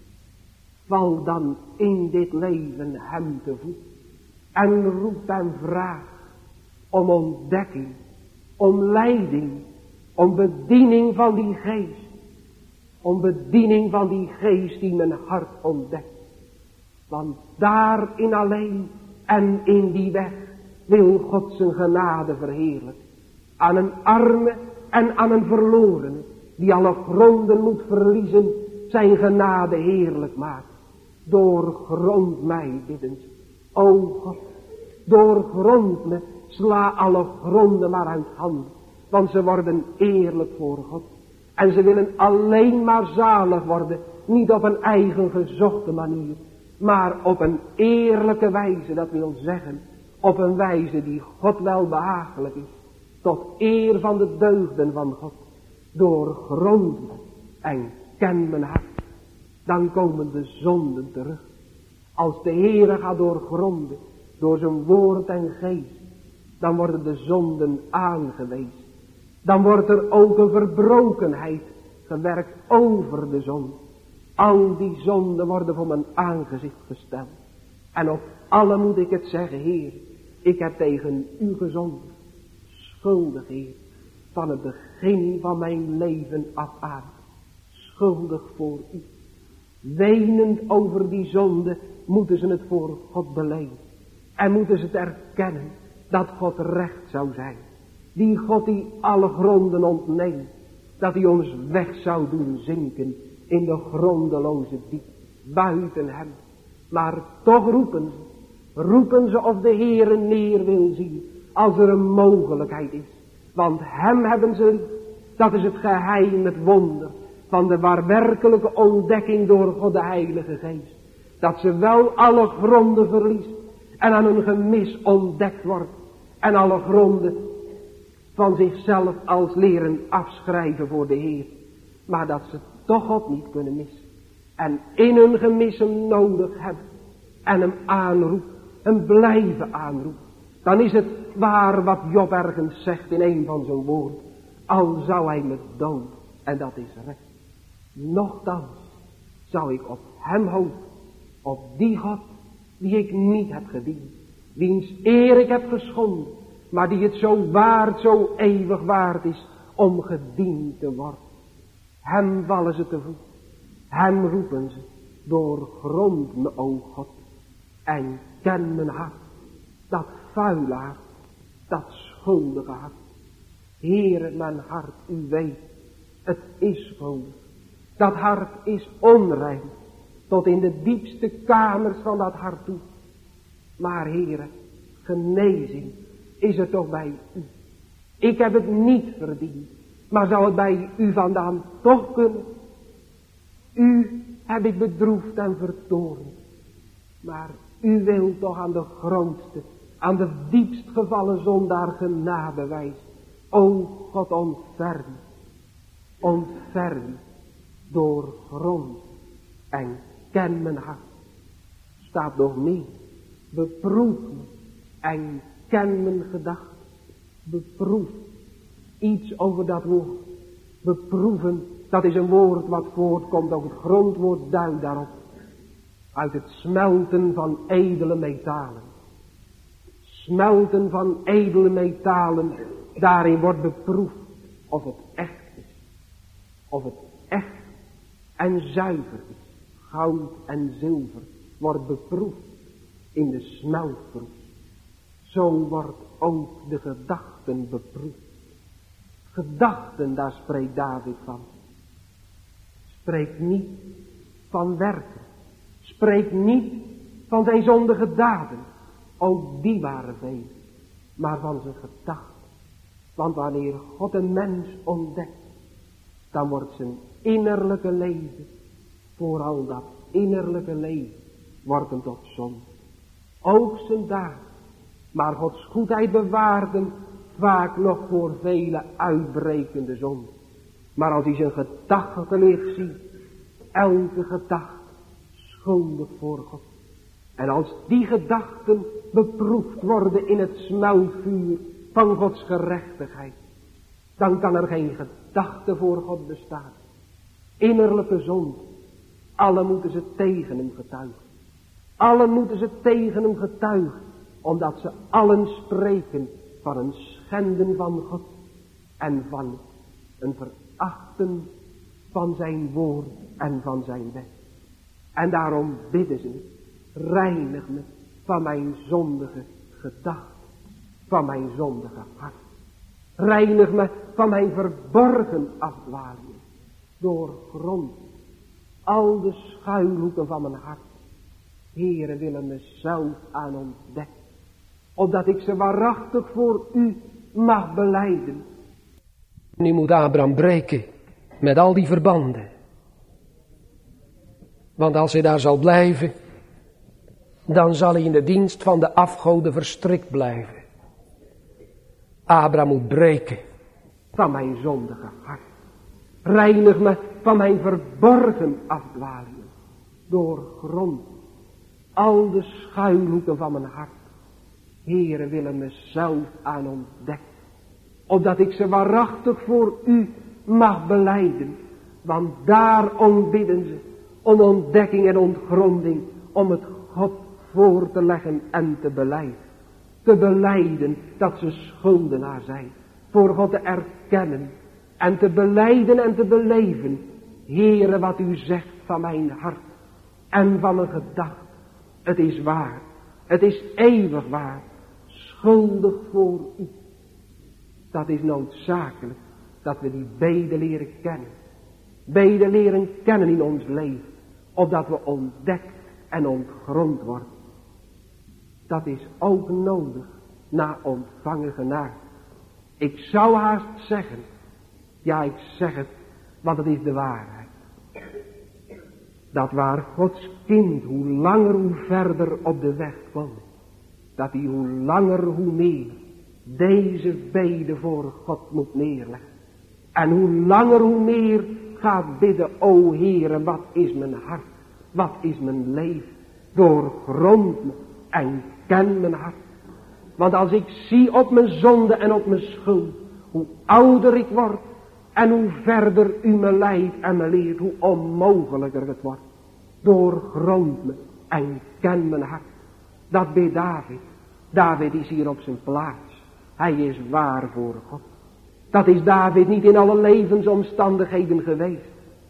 Val dan in dit leven hem te voet. En roep en vraag om ontdekking, om leiding, om bediening van die geest. Om bediening van die geest die mijn hart ontdekt. Want daarin alleen en in die weg wil God zijn genade verheerlijken. Aan een arme en aan een verlorene, die alle gronden moet verliezen, zijn genade heerlijk maken. Doorgrond mij, bidden ze. O God, doorgrond me, sla alle gronden maar uit handen. Want ze worden eerlijk voor God. En ze willen alleen maar zalig worden. Niet op een eigen gezochte manier. Maar op een eerlijke wijze. Dat wil zeggen, op een wijze die God wel behagelijk is. Tot eer van de deugden van God. Doorgrond me en ken mijn hart. Dan komen de zonden terug. Als de Heere gaat doorgronden. Door zijn woord en geest. Dan worden de zonden aangewezen. Dan wordt er ook een verbrokenheid gewerkt over de zonde. Al die zonden worden voor mijn aangezicht gesteld. En op alle moet ik het zeggen, Heer. Ik heb tegen u gezondigd. Schuldig, Heer. Van het begin van mijn leven af aan. Schuldig voor u. Wenend over die zonde moeten ze het voor God beleiden. En moeten ze het erkennen dat God recht zou zijn. Die God die alle gronden ontneemt. Dat hij ons weg zou doen zinken in de grondeloze diep. Buiten hem. Maar toch roepen ze. Roepen ze of de Heere neer wil zien. Als er een mogelijkheid is. Want hem hebben ze lief. Dat is het geheim, het wonder. Van de waarwerkelijke ontdekking door God de Heilige Geest. Dat ze wel alle gronden verliest. En aan hun gemis ontdekt wordt. En alle gronden van zichzelf als leren afschrijven voor de Heer. Maar dat ze toch God niet kunnen missen. En in hun gemis hem nodig hebben. En hem aanroepen. Hem blijven aanroepen. Dan is het waar wat Job ergens zegt in een van zijn woorden. Al zou hij me dood. En dat is recht. Nochtans zou ik op hem hopen. Op die God die ik niet heb gediend. Wiens eer ik heb geschonden. Maar die het zo waard, zo eeuwig waard is om gediend te worden. Hem vallen ze te voet. Hem roepen ze. Doorgrond me, o God. En ken mijn hart. Dat vuile hart. Dat schuldige hart. Heere, mijn hart, u weet. Het is schuldig. Dat hart is onrein. Tot in de diepste kamers van dat hart toe. Maar Heere, genezing is er toch bij u. Ik heb het niet verdiend. Maar zou het bij u vandaan toch kunnen? U heb ik bedroefd en vertoornd. Maar u wilt toch aan de grootste, aan de diepst gevallen zondaar genade wijzen. O God, ontferm. Ontferm. Doorgrond. En ken mijn hart. Staat nog meer. Beproef me. En ken mijn gedachten. Beproef. Iets over dat woord. Beproeven. Dat is een woord wat voortkomt. Ook het grondwoord duidt daarop. Uit het smelten van edele metalen. Smelten van edele metalen. Daarin wordt beproefd. Of het echt is. Of het echt en zuiver is. Goud en zilver wordt beproefd in de smeltproef. Zo wordt ook de gedachten beproefd. Gedachten, daar spreekt David van. Spreekt niet van werken. Spreekt niet van zijn zondige daden. Ook die waren veel. Maar van zijn gedachten. Want wanneer God een mens ontdekt. Dan wordt zijn innerlijke leven. Vooral dat innerlijke leven. Wordt hem tot zonde. Ook zijn daden. Maar Gods goedheid bewaart hem vaak nog voor vele uitbrekende zonden. Maar als hij zijn gedachten leert zien. Elke gedachte schuldig voor God. En als die gedachten beproefd worden in het smeltvuur van Gods gerechtigheid. Dan kan er geen gedachte voor God bestaan. Innerlijke zonde. Alle moeten ze tegen hem getuigen. Alle moeten ze tegen hem getuigen. Omdat ze allen spreken van een schenden van God. En van een verachten van zijn woord en van zijn wet. En daarom bidden ze. Reinig me van mijn zondige gedachten. Van mijn zondige hart. Reinig me van mijn verborgen afdwalingen. Doorgrond al de schuilhoeken van mijn hart. Heere, willen mezelf aan ontdekken. Opdat ik ze waarachtig voor u mag belijden. Nu moet Abraham breken met al die verbanden. Want als hij daar zal blijven, dan zal hij in de dienst van de afgoden verstrikt blijven. Abraham moet breken van mijn zondige hart. Reinig me van mijn verborgen afdwalingen. Doorgrond al de schuilhoeken van mijn hart. Heere, willen mezelf aan ontdekken. Opdat ik ze waarachtig voor u mag belijden. Want daarom bidden ze om ontdekking en ontgronding. Om het God voor te leggen en te belijden. Te belijden dat ze schuldenaar zijn. Voor God te erkennen. En te belijden en te beleven. Heere, wat u zegt van mijn hart. En van mijn gedachte. Het is waar. Het is eeuwig waar. Schuldig voor u. Dat is noodzakelijk. Dat we die beden leren kennen. Beden leren kennen in ons leven. Opdat we ontdekt en ontgrond worden. Dat is ook nodig na ontvangen genade. Ik zou haast zeggen. Ja, ik zeg het. Want het is de waarheid. Dat waar Gods kind hoe langer hoe verder op de weg kwam. Dat hij hoe langer hoe meer deze beden voor God moet neerleggen. En hoe langer hoe meer gaat bidden. O Heere, wat is mijn hart? Wat is mijn leven? Doorgrond me en ken mijn hart. Want als ik zie op mijn zonde en op mijn schuld. Hoe ouder ik word. En hoe verder u me leidt en me leert. Hoe onmogelijker het wordt. Doorgrond me en ken mijn hart. Dat bidt David. David is hier op zijn plaats. Hij is waar voor God. Dat is David niet in alle levensomstandigheden geweest.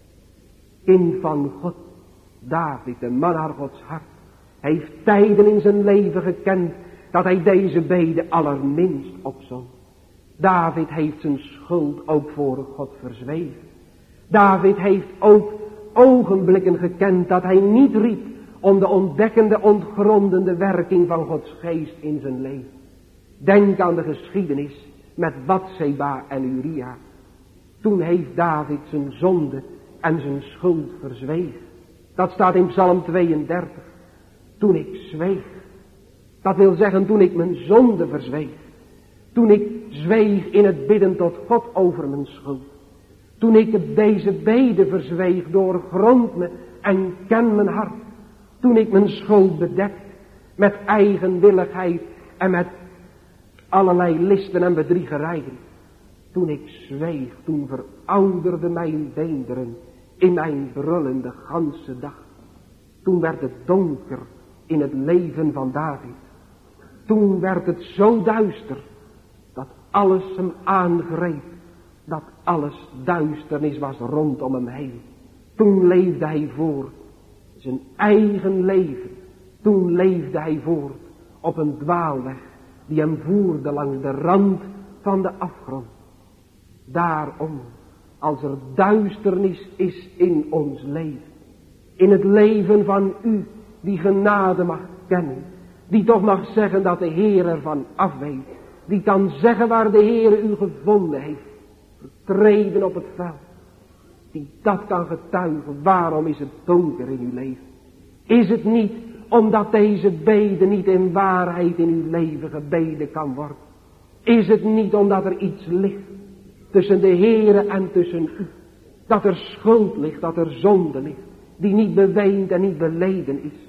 Kind van God. David, de man naar Gods hart. Heeft tijden in zijn leven gekend. Dat hij deze beden allerminst opzond. David heeft zijn schuld ook voor God verzweven. David heeft ook ogenblikken gekend dat hij niet riep om de ontdekkende, ontgrondende werking van Gods geest in zijn leven. Denk aan de geschiedenis met Batseba en Uria. Toen heeft David zijn zonde en zijn schuld verzwegen. Dat staat in Psalm 32. Toen ik zweeg. Dat wil zeggen toen ik mijn zonde verzweeg. Toen ik zweeg in het bidden tot God over mijn schuld. Toen ik deze beden verzweeg, doorgrond me en ken mijn hart. Toen ik mijn schuld bedekt met eigenwilligheid en met allerlei listen en bedriegerijen. Toen ik zweeg, toen verouderde mijn beenderen in mijn brullen de ganse dag. Toen werd het donker in het leven van David. Toen werd het zo duister dat alles hem aangreep. Dat alles duisternis was rondom hem heen. Toen leefde hij voort. Zijn eigen leven. Toen leefde hij voort op een dwaalweg die hem voerde langs de rand van de afgrond. Daarom, als er duisternis is in ons leven. In het leven van u die genade mag kennen. Die toch mag zeggen dat de Heer ervan afweet. Die kan zeggen waar de Heer u gevonden heeft. Vertreden op het veld. Die dat kan getuigen. Waarom is het donker in uw leven? Is het niet omdat deze bede niet in waarheid in uw leven gebeden kan worden? Is het niet omdat er iets ligt tussen de Heere en tussen u? Dat er schuld ligt, dat er zonde ligt. Die niet beweend en niet beleden is.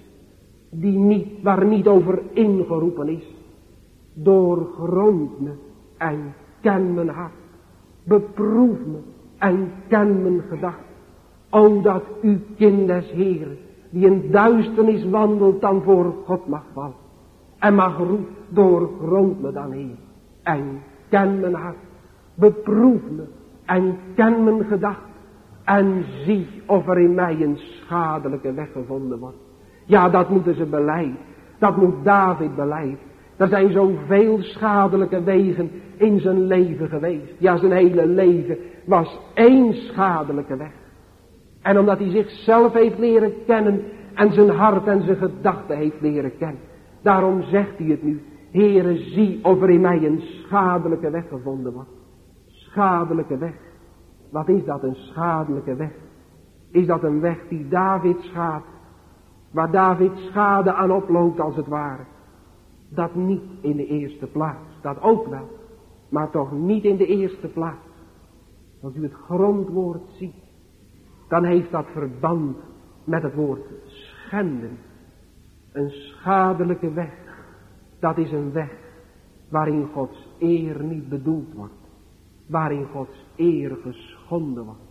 Waar niet over ingeroepen is. Doorgrond me en ken mijn hart. Beproef me en ken mijn gedachten. O dat u kind des Heeren, die in duisternis wandelt, dan voor God mag vallen. En mag roepen, doorgrond me dan Heer. En ken mijn hart. Beproef me en ken mijn gedachten. En zie of er in mij een schadelijke weg gevonden wordt. Ja, dat moeten ze belijden. Dat moet David belijden. Er zijn zoveel schadelijke wegen in zijn leven geweest. Ja, zijn hele leven was één schadelijke weg. En omdat hij zichzelf heeft leren kennen en zijn hart en zijn gedachten heeft leren kennen. Daarom zegt hij het nu. Heere, zie of er in mij een schadelijke weg gevonden wordt. Schadelijke weg. Wat is dat, een schadelijke weg? Is dat een weg die David schaadt? Waar David schade aan oploopt als het ware? Dat niet in de eerste plaats. Dat ook wel. Maar toch niet in de eerste plaats. Als u het grondwoord ziet. Dan heeft dat verband met het woord schenden. Een schadelijke weg. Dat is een weg waarin Gods eer niet bedoeld wordt. Waarin Gods eer geschonden wordt.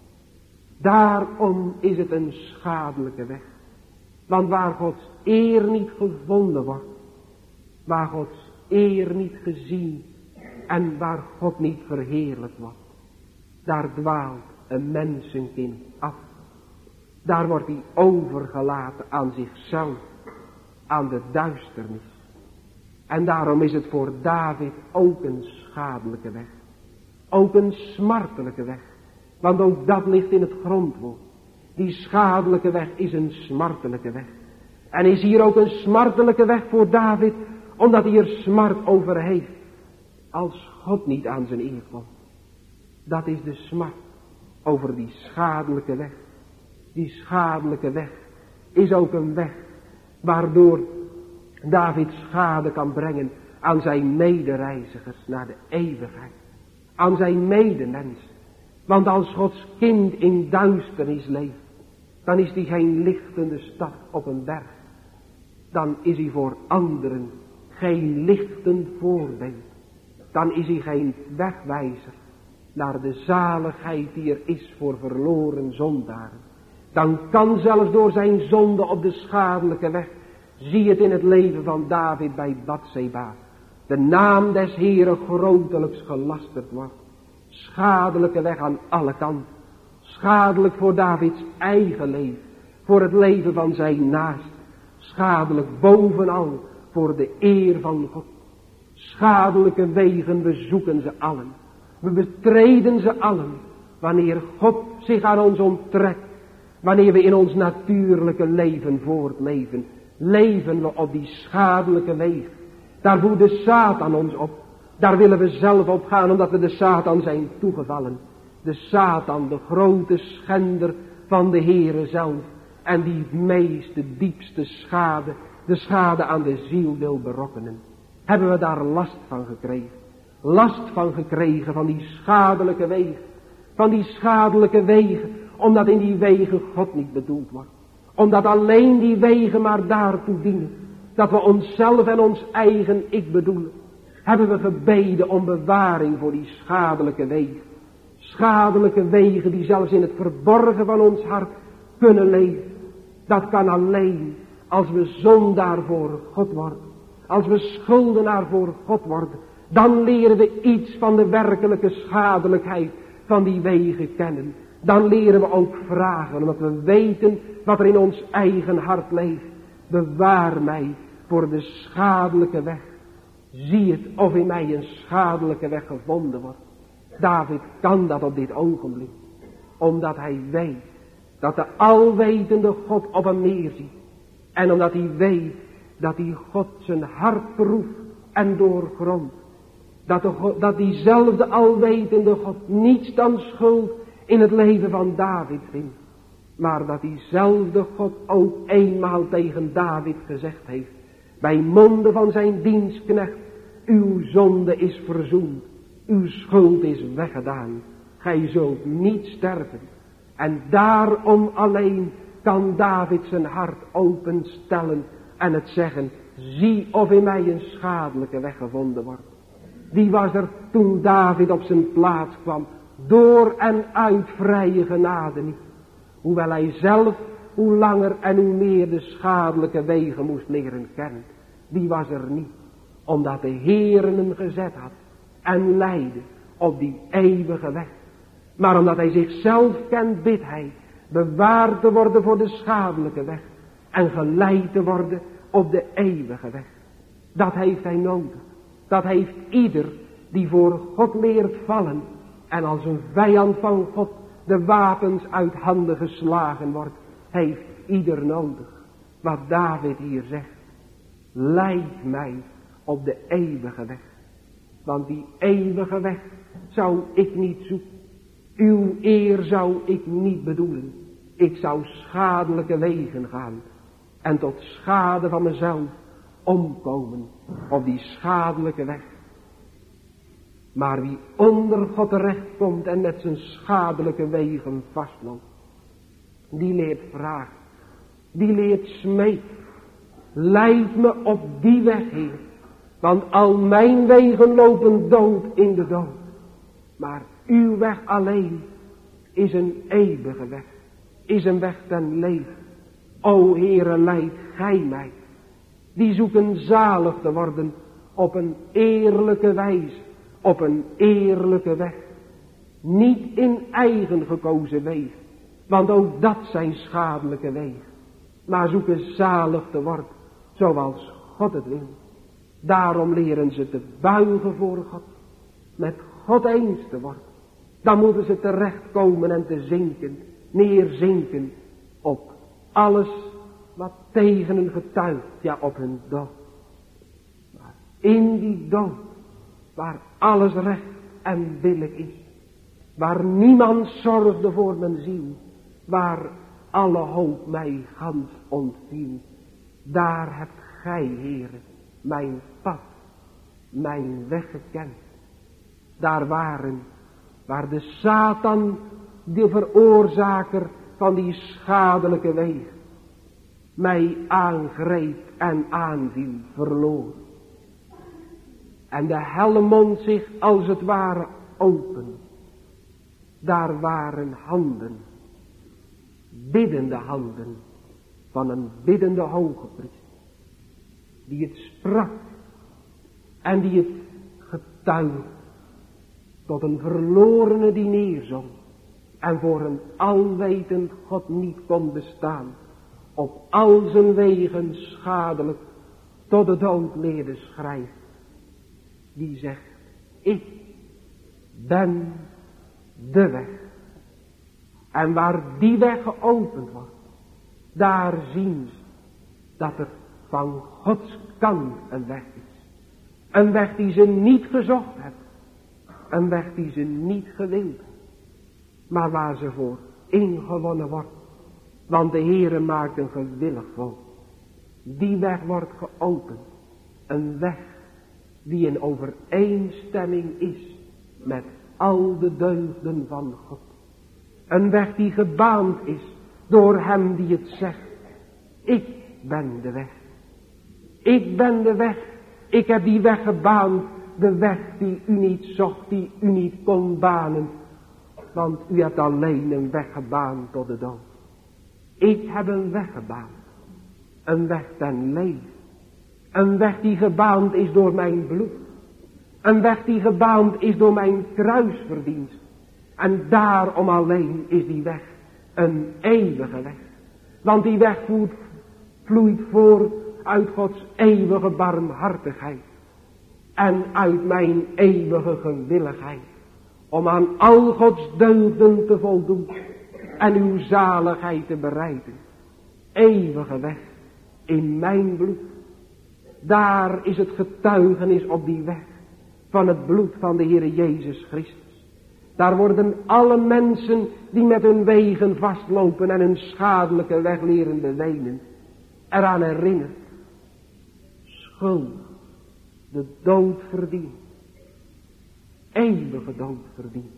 Daarom is het een schadelijke weg. Want waar Gods eer niet gevonden wordt. Waar Gods eer niet gezien. En waar God niet verheerlijkt wordt. Daar dwaalt een mensenkind af. Daar wordt hij overgelaten aan zichzelf. Aan de duisternis. En daarom is het voor David ook een schadelijke weg. Ook een smartelijke weg. Want ook dat ligt in het grondwoord. Die schadelijke weg is een smartelijke weg. En is hier ook een smartelijke weg voor David. Omdat hij er smart over heeft. Als God niet aan zijn eer komt. Dat is de smart over die schadelijke weg. Die schadelijke weg is ook een weg waardoor David schade kan brengen aan zijn medereizigers naar de eeuwigheid. Aan zijn medemens. Want als Gods kind in duisternis leeft, dan is hij geen lichtende stad op een berg. Dan is hij voor anderen geen lichtend voorbeeld. Dan is hij geen wegwijzer naar de zaligheid die er is voor verloren zondaren. Dan kan zelfs door zijn zonde op de schadelijke weg, zie het in het leven van David bij Batseba, de naam des Heeren grotelijks gelasterd wordt. Schadelijke weg aan alle kanten. Schadelijk voor Davids eigen leven, voor het leven van zijn naast. Schadelijk bovenal voor de eer van God. Schadelijke wegen, we zoeken ze allen. We betreden ze allen. Wanneer God zich aan ons onttrekt. Wanneer we in ons natuurlijke leven voortleven. Leven we op die schadelijke weg. Daar voert de Satan ons op. Daar willen we zelf op gaan omdat we de Satan zijn toegevallen. De Satan, de grote schender van de Heere zelf. En die het meeste, diepste schade, de schade aan de ziel wil berokkenen. Hebben we daar last van gekregen. Last van gekregen van die schadelijke wegen. Van die schadelijke wegen. Omdat in die wegen God niet bedoeld wordt. Omdat alleen die wegen maar daartoe dienen. Dat we onszelf en ons eigen ik bedoelen. Hebben we gebeden om bewaring voor die schadelijke wegen. Schadelijke wegen die zelfs in het verborgen van ons hart kunnen leven. Dat kan alleen als we zondaar voor God worden. Als we schuldenaar voor God worden. Dan leren we iets van de werkelijke schadelijkheid van die wegen kennen. Dan leren we ook vragen, omdat we weten wat er in ons eigen hart leeft. Bewaar mij voor de schadelijke weg. Zie het of in mij een schadelijke weg gevonden wordt. David kan dat op dit ogenblik. Omdat hij weet dat de alwetende God op hem neerziet. En omdat hij weet dat die God zijn hart proeft en doorgrondt. Dat diezelfde alwetende God niets dan schuld in het leven van David vindt. Maar dat diezelfde God ook eenmaal tegen David gezegd heeft. Bij monden van zijn dienstknecht. Uw zonde is verzoend. Uw schuld is weggedaan. Gij zult niet sterven. En daarom alleen kan David zijn hart openstellen. En het zeggen. Zie of in mij een schadelijke weg gevonden wordt. Wie was er toen David op zijn plaats kwam? Door en uit vrije genade niet. Hoewel hij zelf hoe langer en hoe meer de schadelijke wegen moest leren kennen. Die was er niet. Omdat de Heere hem gezet had. En leidde op die eeuwige weg. Maar omdat hij zichzelf kent, bidt hij. Bewaard te worden voor de schadelijke weg. En geleid te worden op de eeuwige weg. Dat heeft hij nodig. Dat heeft ieder die voor God leert vallen. En als een vijand van God de wapens uit handen geslagen wordt. Heeft ieder nodig. wat David hier zegt. Leid mij op de eeuwige weg. Want die eeuwige weg zou ik niet zoeken. Uw eer zou ik niet bedoelen. Ik zou schadelijke wegen gaan. En tot schade van mezelf omkomen op die schadelijke weg. Maar wie onder God terecht komt en met zijn schadelijke wegen vastloopt. Die leert vragen. Die leert smeken. Leid me op die weg, Heer. Want al mijn wegen lopen dood in de dood. Maar uw weg alleen is een eeuwige weg. Is een weg ten leven. O Heere, leid gij mij. Die zoeken zalig te worden op een eerlijke wijze. Op een eerlijke weg. Niet in eigen gekozen wegen. Want ook dat zijn schadelijke wegen. Maar zoeken zalig te worden. Zoals God het wil. Daarom leren ze te buigen voor God. Met God eens te worden. Dan moeten ze terechtkomen en te zinken. Neerzinken op alles wat tegen hen getuigt. Ja, op hun dood. Maar in die dood. Waar alles recht en billig is. Waar niemand zorgde voor mijn ziel. Waar alle hoop mij gans ontviel. Daar hebt gij, Heere, mijn pad, mijn weg gekend. Daar waar de Satan, de veroorzaker van die schadelijke wegen, mij aangreep en aanviel, verloor. En de hellemond zich als het ware open. Daar waren handen, biddende handen, van een biddende hogepriester. Die het sprak en die het getuigde tot een verlorene die neerzong en voor een alwetend God niet kon bestaan, op al zijn wegen schadelijk tot de dood leerde schrijven. Die zegt, ik ben de weg. En waar die weg geopend wordt, daar zien ze dat er van Gods kant een weg is. Een weg die ze niet gezocht hebben. Een weg die ze niet gewild hebben. Maar waar ze voor ingewonnen wordt. Want de Heere maakt een gewillig volk. Die weg wordt geopend. Een weg die in overeenstemming is met al de deugden van God. Een weg die gebaand is door hem die het zegt. Ik ben de weg. Ik ben de weg. Ik heb die weg gebaand. De weg die u niet zocht, die u niet kon banen. Want u hebt alleen een weg gebaand tot de dood. Ik heb een weg gebaand. Een weg ten leven. Een weg die gebaand is door mijn bloed. Een weg die gebaand is door mijn kruisverdienst. En daarom alleen is die weg een eeuwige weg. Want die weg vloeit voort uit Gods eeuwige barmhartigheid. En uit mijn eeuwige gewilligheid. Om aan al Gods deugden te voldoen. En uw zaligheid te bereiden. Eeuwige weg in mijn bloed. Daar is het getuigenis op die weg. Van het bloed van de Heere Jezus Christus. Daar worden alle mensen die met hun wegen vastlopen en hun schadelijke weg leren bewenen. Eraan herinnerd. Schuld. De dood verdient. Eeuwige dood verdient.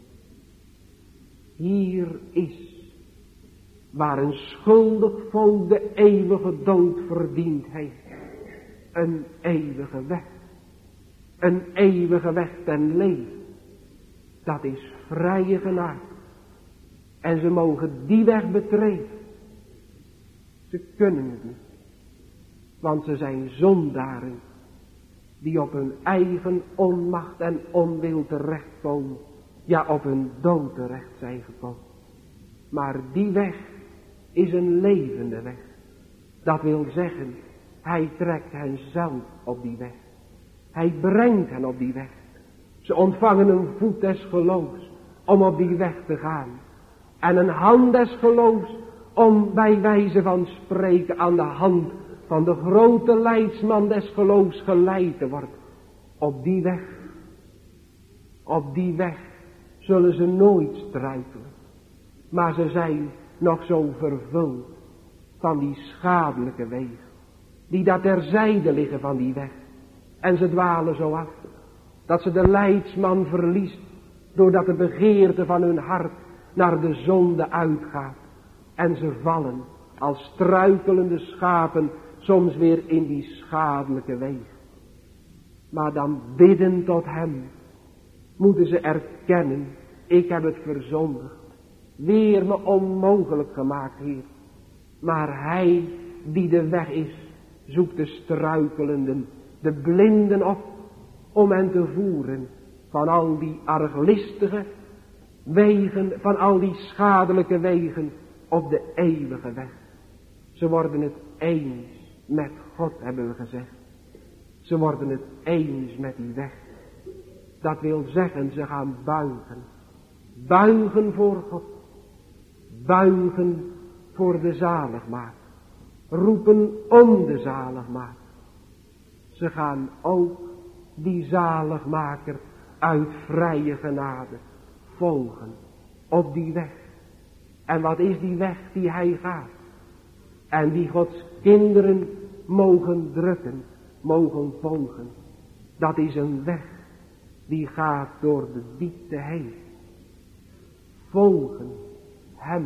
Hier is. Waar een schuldig volk de eeuwige dood verdient heeft. Een eeuwige weg. Een eeuwige weg ten leven. Dat is vrije genade. En ze mogen die weg betreden. Ze kunnen het niet. Want ze zijn zondaren. Die op hun eigen onmacht en onwil terechtkomen. Ja, op hun dood terecht zijn gekomen. Maar die weg is een levende weg. Dat wil zeggen, hij trekt hen zelf op die weg. Hij brengt hen op die weg. Ze ontvangen een voet des geloofs om op die weg te gaan. En een hand des geloofs om bij wijze van spreken aan de hand van de grote leidsman des geloofs geleid te worden. Op die weg zullen ze nooit struikelen. Maar ze zijn nog zo vervuld van die schadelijke wegen, die daar terzijde liggen van die weg. En ze dwalen zo af, dat ze de leidsman verliezen, doordat de begeerte van hun hart naar de zonde uitgaat. En ze vallen als struikelende schapen soms weer in die schadelijke wegen. Maar dan bidden tot hem, moeten ze erkennen, ik heb het verzondigd, weer me onmogelijk gemaakt, Heer. Maar hij die de weg is, zoekt de struikelenden, de blinden op, om hen te voeren van al die arglistige wegen, van al die schadelijke wegen op de eeuwige weg. Ze worden het eens met God, hebben we gezegd. Ze worden het eens met die weg. Dat wil zeggen, ze gaan buigen. Buigen voor God. Buigen voor de zaligmaker. Roepen om de zaligmaker. Ze gaan ook die zaligmaker uit vrije genade volgen op die weg. En wat is die weg die hij gaat? En die Gods kinderen mogen drukken, mogen volgen. Dat is een weg die gaat door de diepte heen. Volgen hem.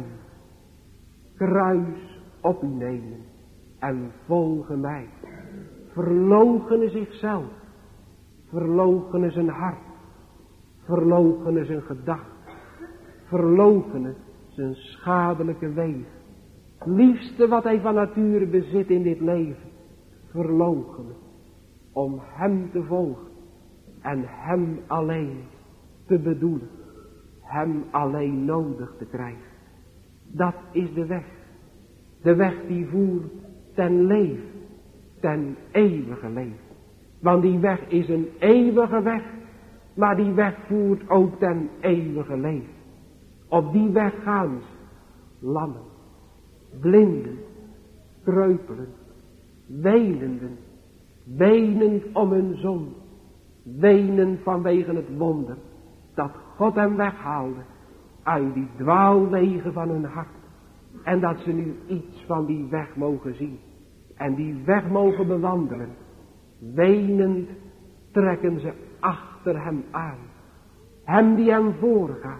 Kruis op u nemen en volgen mij. Verloochenen zichzelf. Verloochenen zijn hart. Verloochenen zijn gedachten. Verloochenen zijn schadelijke wegen. Liefste wat hij van nature bezit in dit leven. Verloochenen. Om hem te volgen. En hem alleen te bedoelen. Hem alleen nodig te krijgen. Dat is de weg. De weg die voert ten leven. Ten eeuwige leven. Want die weg is een eeuwige weg. Maar die weg voert ook ten eeuwige leven. Op die weg gaan ze. Lammen. Blinden. Kreupelen. Wenenden. Wenend om hun zonde. Wenend vanwege het wonder. Dat God hem weghaalde. Uit die dwaalwegen van hun hart. En dat ze nu iets van die weg mogen zien. En die weg mogen bewandelen. Wenend trekken ze achter hem aan. Hem die hen voorgaat.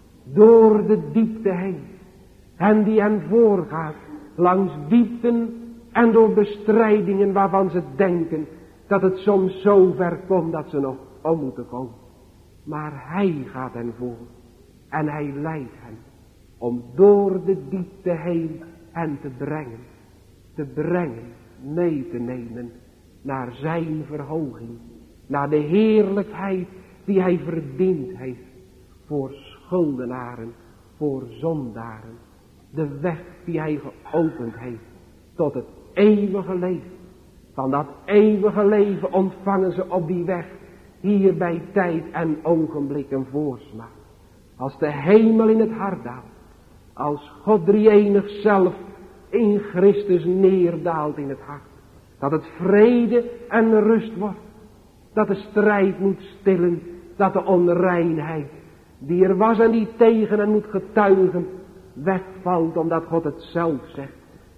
Door de diepte heen. Hem die hen voorgaat. Langs diepten en door bestrijdingen waarvan ze denken. Dat het soms zo ver komt dat ze nog om moeten komen. Maar hij gaat hen voor. En hij leidt hen. Om door de diepte heen hen te brengen. Te brengen, mee te nemen. Naar zijn verhoging. Naar de heerlijkheid die hij verdiend heeft. Voor schuldenaren. Voor zondaren. De weg die hij geopend heeft. Tot het eeuwige leven. Van dat eeuwige leven ontvangen ze op die weg. Hier bij tijd en ogenblik een voorsmaak. Als de hemel in het hart daalt. Als God drie-enig zelf in Christus neerdaalt in het hart. Dat het vrede en rust wordt. Dat de strijd moet stillen. Dat de onreinheid die er was en die tegen hen moet getuigen. Wegvalt omdat God het zelf zegt.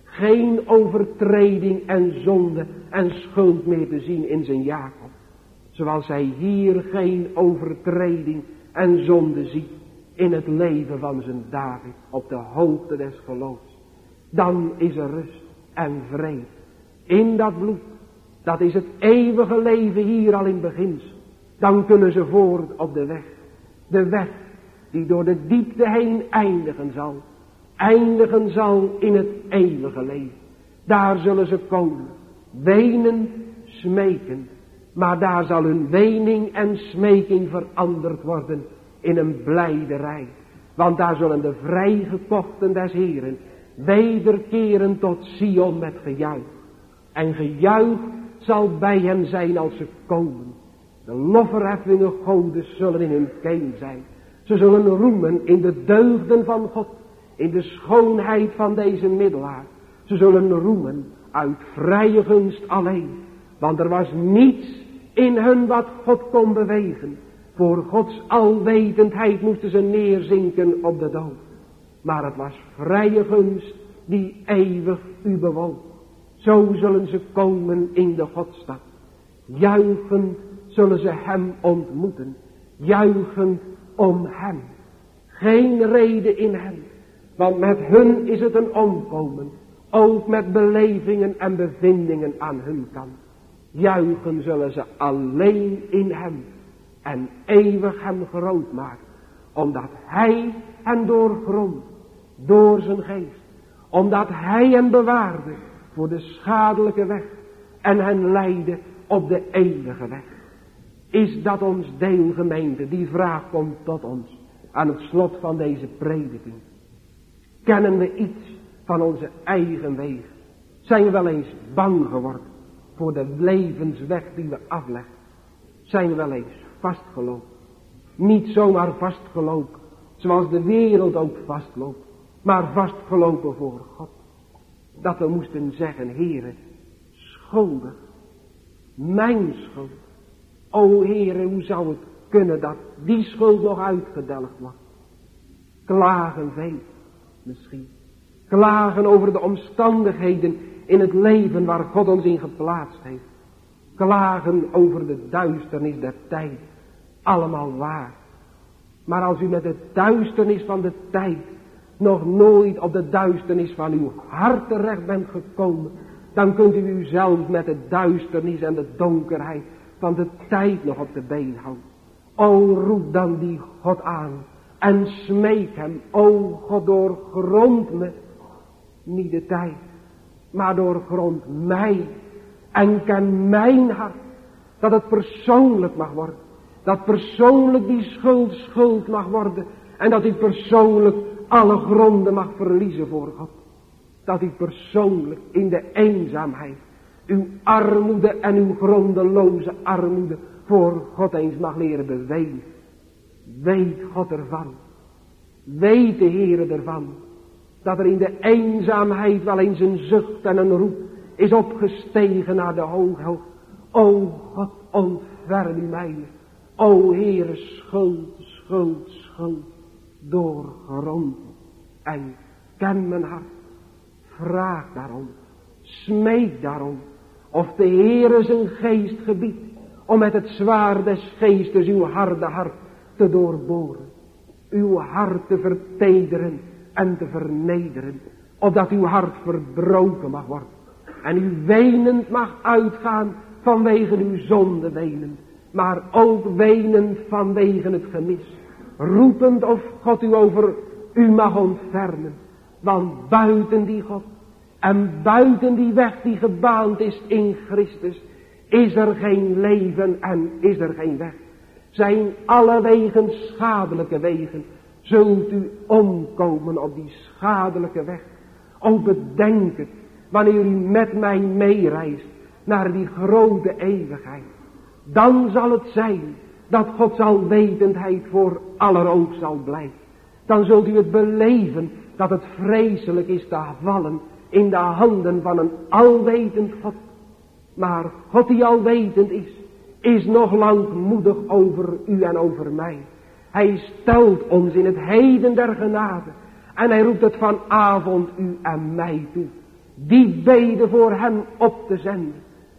Geen overtreding en zonde en schuld meer te zien in zijn Jacob. Zoals hij hier geen overtreding en zonde ziet in het leven van zijn David op de hoogte des geloofs. Dan is er rust en vrede in dat bloed. Dat is het eeuwige leven hier al in beginsel. Dan kunnen ze voort op de weg. De weg die door de diepte heen eindigen zal. Eindigen zal in het eeuwige leven. Daar zullen ze komen. Wenen, smeken. Maar daar zal hun wening en smeking veranderd worden in een blijderij. Want daar zullen de vrijgekochten des Heren wederkeren tot Sion met gejuich. En gejuich zal bij hen zijn als ze komen. De lofverheffingen Godes zullen in hun keel zijn. Ze zullen roemen in de deugden van God. in de schoonheid van deze middelaar. Ze zullen roemen uit vrije gunst alleen. Want er was niets in hun wat God kon bewegen. Voor Gods alwetendheid moesten ze neerzinken op de dood. Maar het was vrije gunst die eeuwig u bewoog. Zo zullen ze komen in de Godstad. Juichend zullen ze hem ontmoeten. Juichend om hem. Geen reden in hem. Want met hun is het een omkomen. Ook met belevingen en bevindingen aan hun kant. Juichen zullen ze alleen in hem. En eeuwig hem groot maken. Omdat hij hen doorgrondt. Door zijn geest. Omdat hij hen bewaarde. Voor de schadelijke weg. En hen leidde op de eeuwige weg. Is dat ons deel, gemeente? Die vraag komt tot ons. Aan het slot van deze prediking. Kennen we iets van onze eigen wegen? Zijn we wel eens bang geworden voor de levensweg die we afleggen? Zijn we wel eens vastgelopen? Niet zomaar vastgelopen, zoals de wereld ook vastloopt, maar vastgelopen voor God. Dat we moesten zeggen, Heere, schuldig, mijn schuld. O Heere, hoe zou het kunnen dat die schuld nog uitgedelgd wordt? Klagen veel, misschien. Klagen over de omstandigheden in het leven waar God ons in geplaatst heeft. Klagen over de duisternis der tijd. Allemaal waar. Maar als u met de duisternis van de tijd nog nooit op de duisternis van uw hart terecht bent gekomen, dan kunt u uzelf met de duisternis en de donkerheid van de tijd nog op de been houden. O, roep dan die God aan en smeek hem. O God, doorgrond me, niet de tijd, maar doorgrond mij en ken mijn hart, dat het persoonlijk mag worden. Dat persoonlijk die schuld mag worden en dat ik persoonlijk alle gronden mag verliezen voor God. Dat ik persoonlijk in de eenzaamheid uw armoede en uw grondeloze armoede voor God eens mag leren bewegen. Weet God ervan. Weet de Heere ervan. Dat er in de eenzaamheid wel eens een zucht en een roep is opgestegen naar de hooghoog. O God, ontferm u mij. O Heere, schuld, doorgrond en ken mijn hart. Vraag daarom, smeek daarom, of de Heere zijn geest gebiedt, om met het zwaard des geestes uw harde hart te doorboren. Uw hart te vertederen en te vernederen, opdat uw hart verbroken mag worden. En u wenend mag uitgaan vanwege uw zonde wenend, maar ook wenend vanwege het gemis. Roepend of God u over u mag ontfermen. Want buiten die God en buiten die weg die gebaand is in Christus, is er geen leven en is er geen weg. Zijn alle wegen schadelijke wegen. Zult u omkomen op die schadelijke weg. O, bedenk het, wanneer u met mij meereist naar die grote eeuwigheid. Dan zal het zijn dat Gods alwetendheid voor aller oog zal blijven. Dan zult u het beleven dat het vreselijk is te vallen in de handen van een alwetend God. Maar God die alwetend is nog langmoedig over u en over mij. Hij stelt ons in het heden der genade. En hij roept het vanavond u en mij toe. Die bede voor hem op te zenden.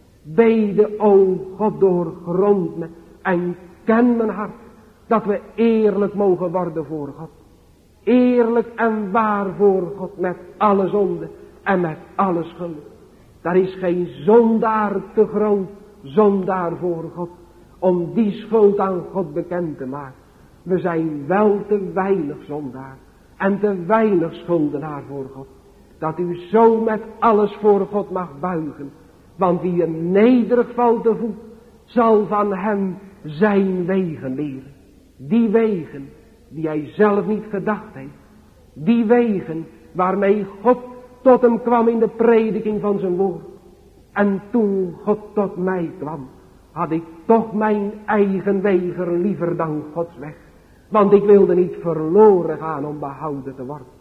Bede, o God, doorgrond me en ken mijn hart. Dat we eerlijk mogen worden voor God. Eerlijk en waar voor God met alle zonde en met alle schuld. Daar is geen zondaar te groot, zondaar voor God, om die schuld aan God bekend te maken. We zijn wel te weinig zondaar en te weinig schuldenaar voor God. Dat u zo met alles voor God mag buigen. Want wie hem nederig valt te voet, zal van hem zijn wegen leren. Die wegen die hij zelf niet gedacht heeft. Die wegen waarmee God tot hem kwam in de prediking van zijn woord. En toen God tot mij kwam, had ik toch mijn eigen wegen liever dan Gods weg. Want ik wilde niet verloren gaan om behouden te worden.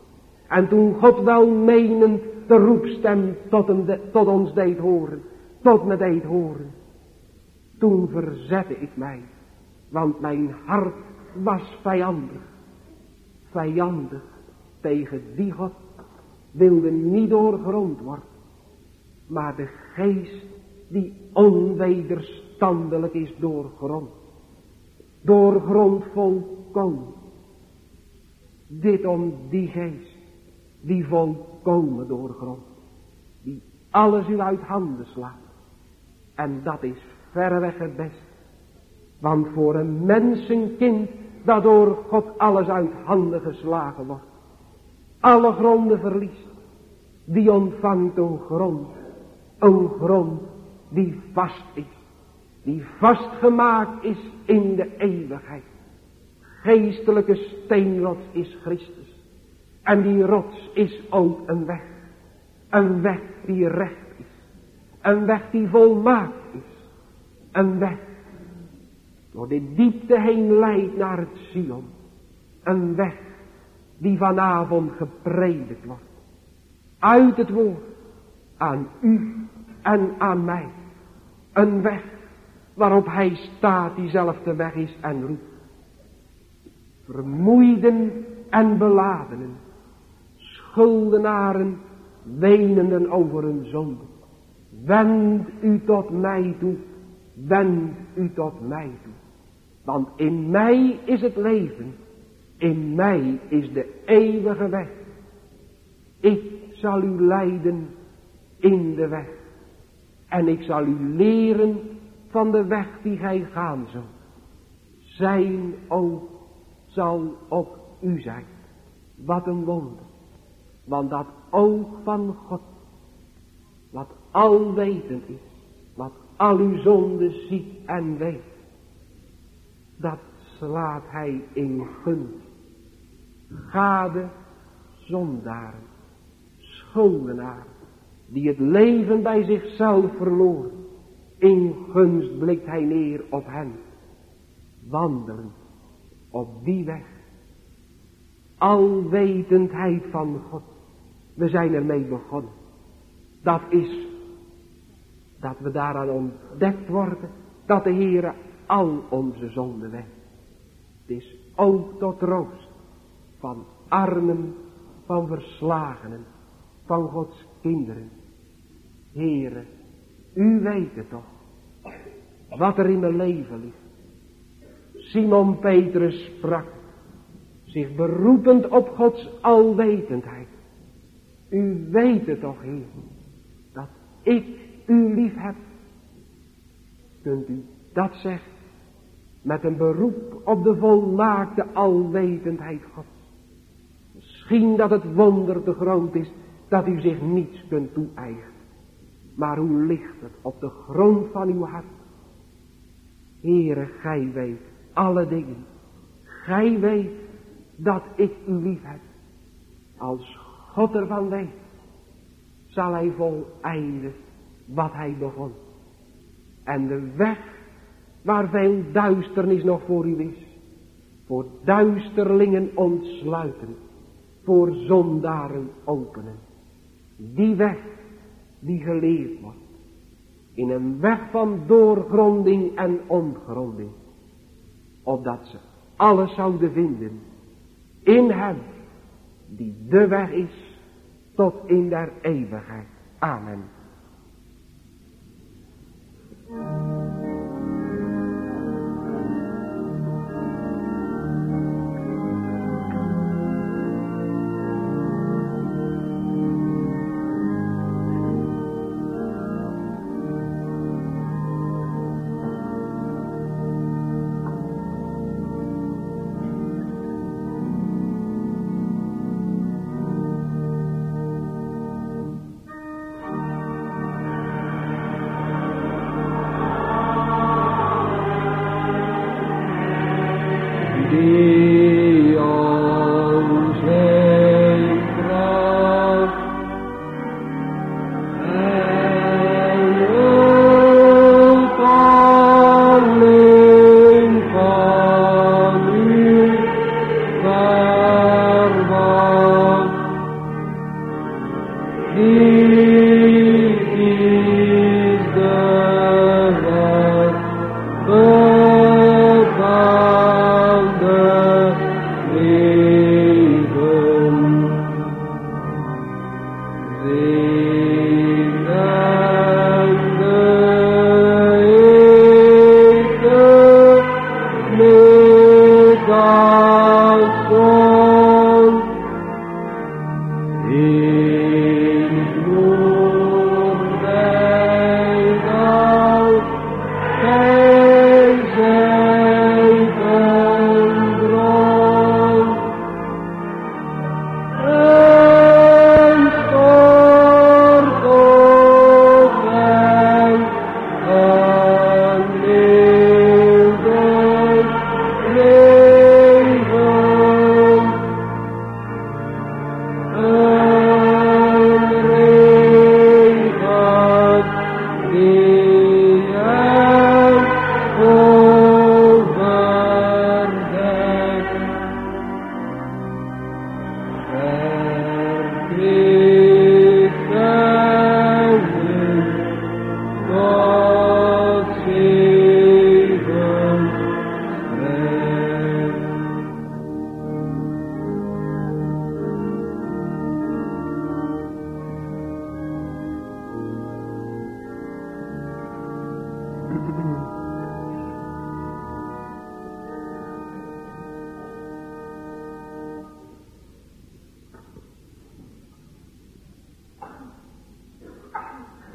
En toen God welmenend de roepstem tot ons deed horen, tot me deed horen, toen verzette ik mij, want mijn hart was vijandig. Vijandig tegen die God wilde niet doorgrond worden, maar de geest die onwederstandelijk is doorgrond. Doorgrond volkomen. Dit om die geest die volkomen doorgrond, die alles u uit handen slaat. En dat is verreweg het beste. Want voor een mensenkind dat door God alles uit handen geslagen wordt, alle gronden verliest, die ontvangt een grond die vast is, die vastgemaakt is in de eeuwigheid. Geestelijke steenrots is Christus. En die rots is ook een weg die recht is, een weg die volmaakt is, een weg door de diepte heen leidt naar het Sion, een weg die vanavond gepredikt wordt, uit het woord, aan u en aan mij, een weg waarop hij staat die zelf de weg is en roept. Vermoeiden en beladenen, schuldenaren, wenenden over hun zonde. Wend u tot mij toe, wend u tot mij toe. Want in mij is het leven, in mij is de eeuwige weg. Ik zal u leiden in de weg. En ik zal u leren van de weg die gij gaan zult. Zijn oog zal op u zijn. Wat een wonder. Want dat oog van God, wat alwetend is, wat al uw zonden ziet en weet, dat slaat hij in gunst. Gade zondaren, schuldenaren, die het leven bij zichzelf verloren, in gunst blikt hij neer op hen, wandelen op die weg. Alwetendheid van God, we zijn ermee begonnen. Dat is dat we daaraan ontdekt worden, dat de Heere al onze zonden wekt. Het is ook tot troost van armen, van verslagenen, van Gods kinderen. Heere, u weet het toch, wat er in mijn leven ligt. Simon Petrus sprak, zich beroepend op Gods alwetendheid. U weet het toch, Heer, dat ik u lief heb. Kunt u dat zeggen? Met een beroep op de volmaakte alwetendheid Gods. Misschien dat het wonder te groot is dat u zich niets kunt toe-eigenen. Maar hoe ligt het op de grond van uw hart? Heere, gij weet alle dingen. Gij weet dat ik u lief heb. Als God ervan weet, zal hij voleinden wat hij begon. En de weg waar veel duisternis nog voor u is, voor duisterlingen ontsluiten, voor zondaren openen. Die weg die geleerd wordt, in een weg van doorgronding en ontgronding, opdat ze alles zouden vinden in hem die de weg is tot in der eeuwigheid. Amen.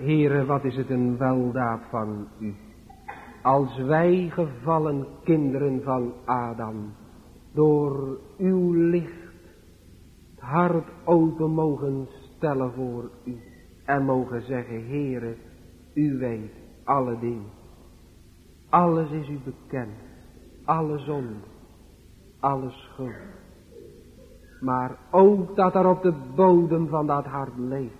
Heere, wat is het een weldaad van u. Als wij gevallen kinderen van Adam, door uw licht het hart open mogen stellen voor u. En mogen zeggen, Heere, u weet alle dingen. Alles is u bekend. Alle zonde. Alle schuld. Maar ook dat er op de bodem van dat hart leeft.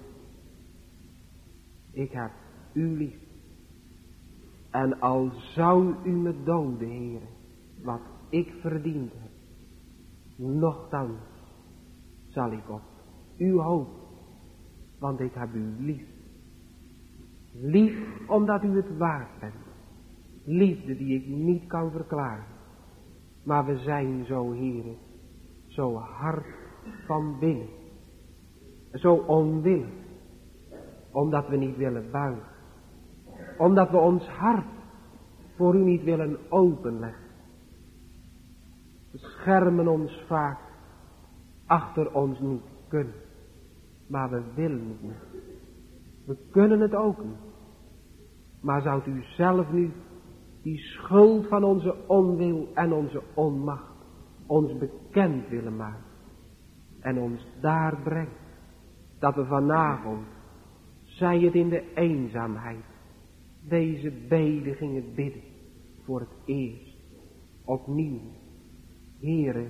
Ik heb u lief. En al zou u me doden, Heere, wat ik verdiend heb, nochtans zal ik op u hopen, want ik heb u lief. Lief omdat u het waard bent. Liefde die ik niet kan verklaren. Maar we zijn zo, Heere, zo hard van binnen. Zo onwillig. Omdat we niet willen buigen. Omdat we ons hart voor u niet willen openleggen. We schermen ons vaak achter ons niet kunnen. Maar we willen het niet. We kunnen het ook niet. Maar zoudt u zelf nu die schuld van onze onwil en onze onmacht ons bekend willen maken. En ons daar brengen. Dat we vanavond, zij het in de eenzaamheid, deze bede gingen bidden. Voor het eerst. Opnieuw. Heere,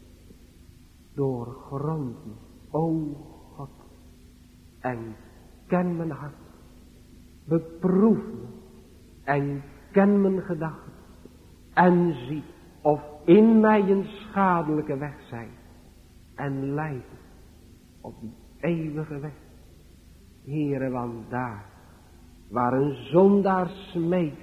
doorgrond me, o God. En ken mijn hart. Beproef me. En ken mijn gedachten. En zie of in mij een schadelijke weg zijn. En leid me op die eeuwige weg. Heere, want daar, waar een zondaar smeekt,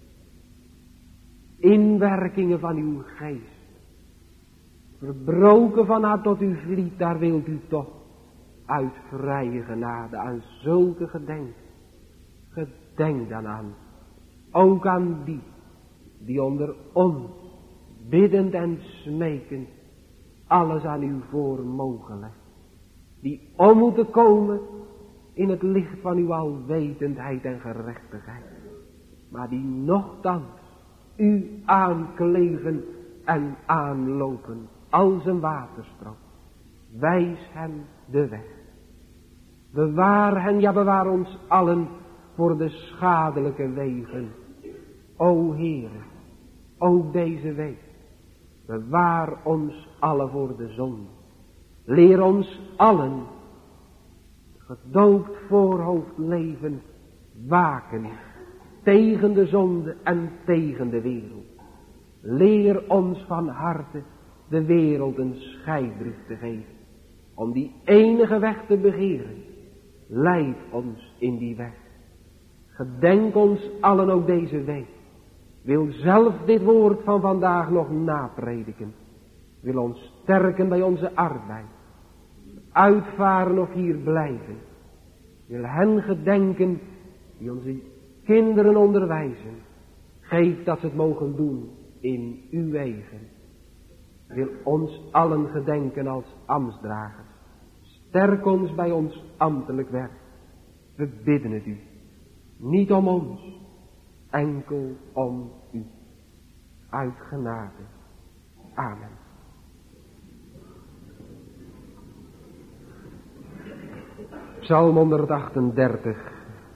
inwerkingen van uw geest, verbroken van haar tot u vliet, daar wilt u toch uit vrije genade aan zulke gedenken. Gedenk dan aan, ook aan die onder ons, biddend en smekend, alles aan u voor mogen leggen. Die om moeten komen in het licht van uw alwetendheid en gerechtigheid. Maar die nochtans u aankleven en aanlopen als een waterstroom. Wijs hen de weg. Bewaar hen, ja bewaar ons allen voor de schadelijke wegen. O Heere, ook deze week. Bewaar ons allen voor de zonde. Leer ons allen gedoopt voorhoofd leven waken tegen de zonde en tegen de wereld. Leer ons van harte de wereld een scheidbrief te geven. Om die enige weg te begeren. Leid ons in die weg. Gedenk ons allen ook deze week. Wil zelf dit woord van vandaag nog naprediken. Wil ons sterken bij onze arbeid. Uitvaren of hier blijven. Wil hen gedenken die onze kinderen onderwijzen. Geef dat ze het mogen doen in uw wegen. Wil ons allen gedenken als ambtsdragers. Sterk ons bij ons ambtelijk werk. We bidden het u. Niet om ons, enkel om u. Uit genade. Amen. Psalm 138.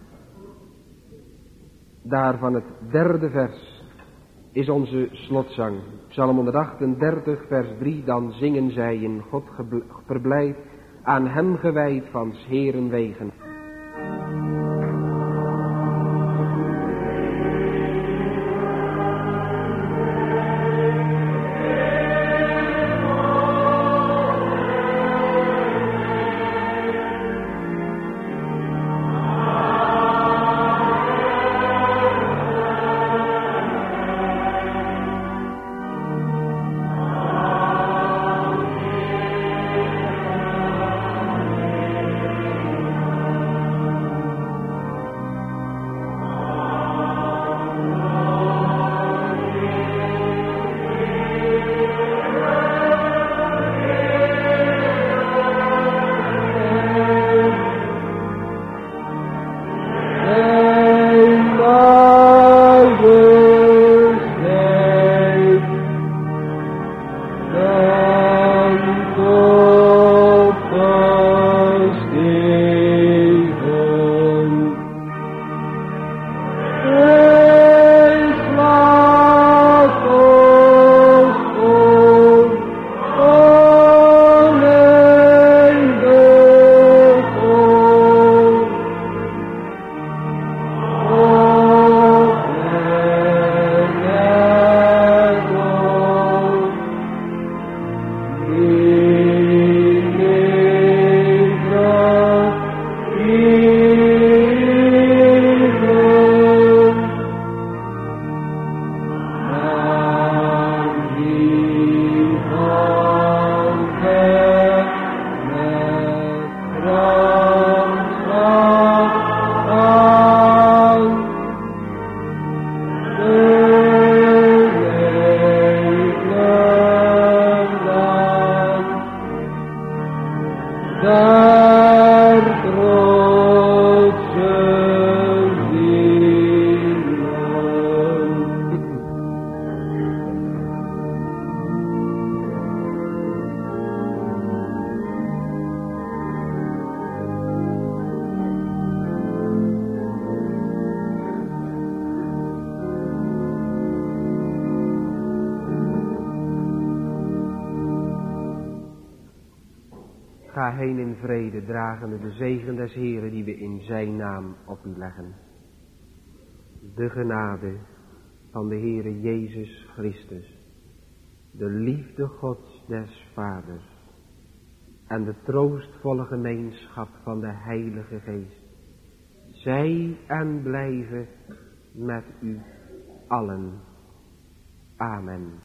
Daarvan het 3e vers is onze slotzang. Psalm 138 vers 3. Dan zingen zij in God verblijd, aan hem gewijd van 's Heeren wegen. Ga heen in vrede, dragende de zegen des Heeren die we in zijn naam op u leggen. De genade van de Heere Jezus Christus, de liefde Gods des Vaders en de troostvolle gemeenschap van de Heilige Geest, zij en blijven met u allen. Amen.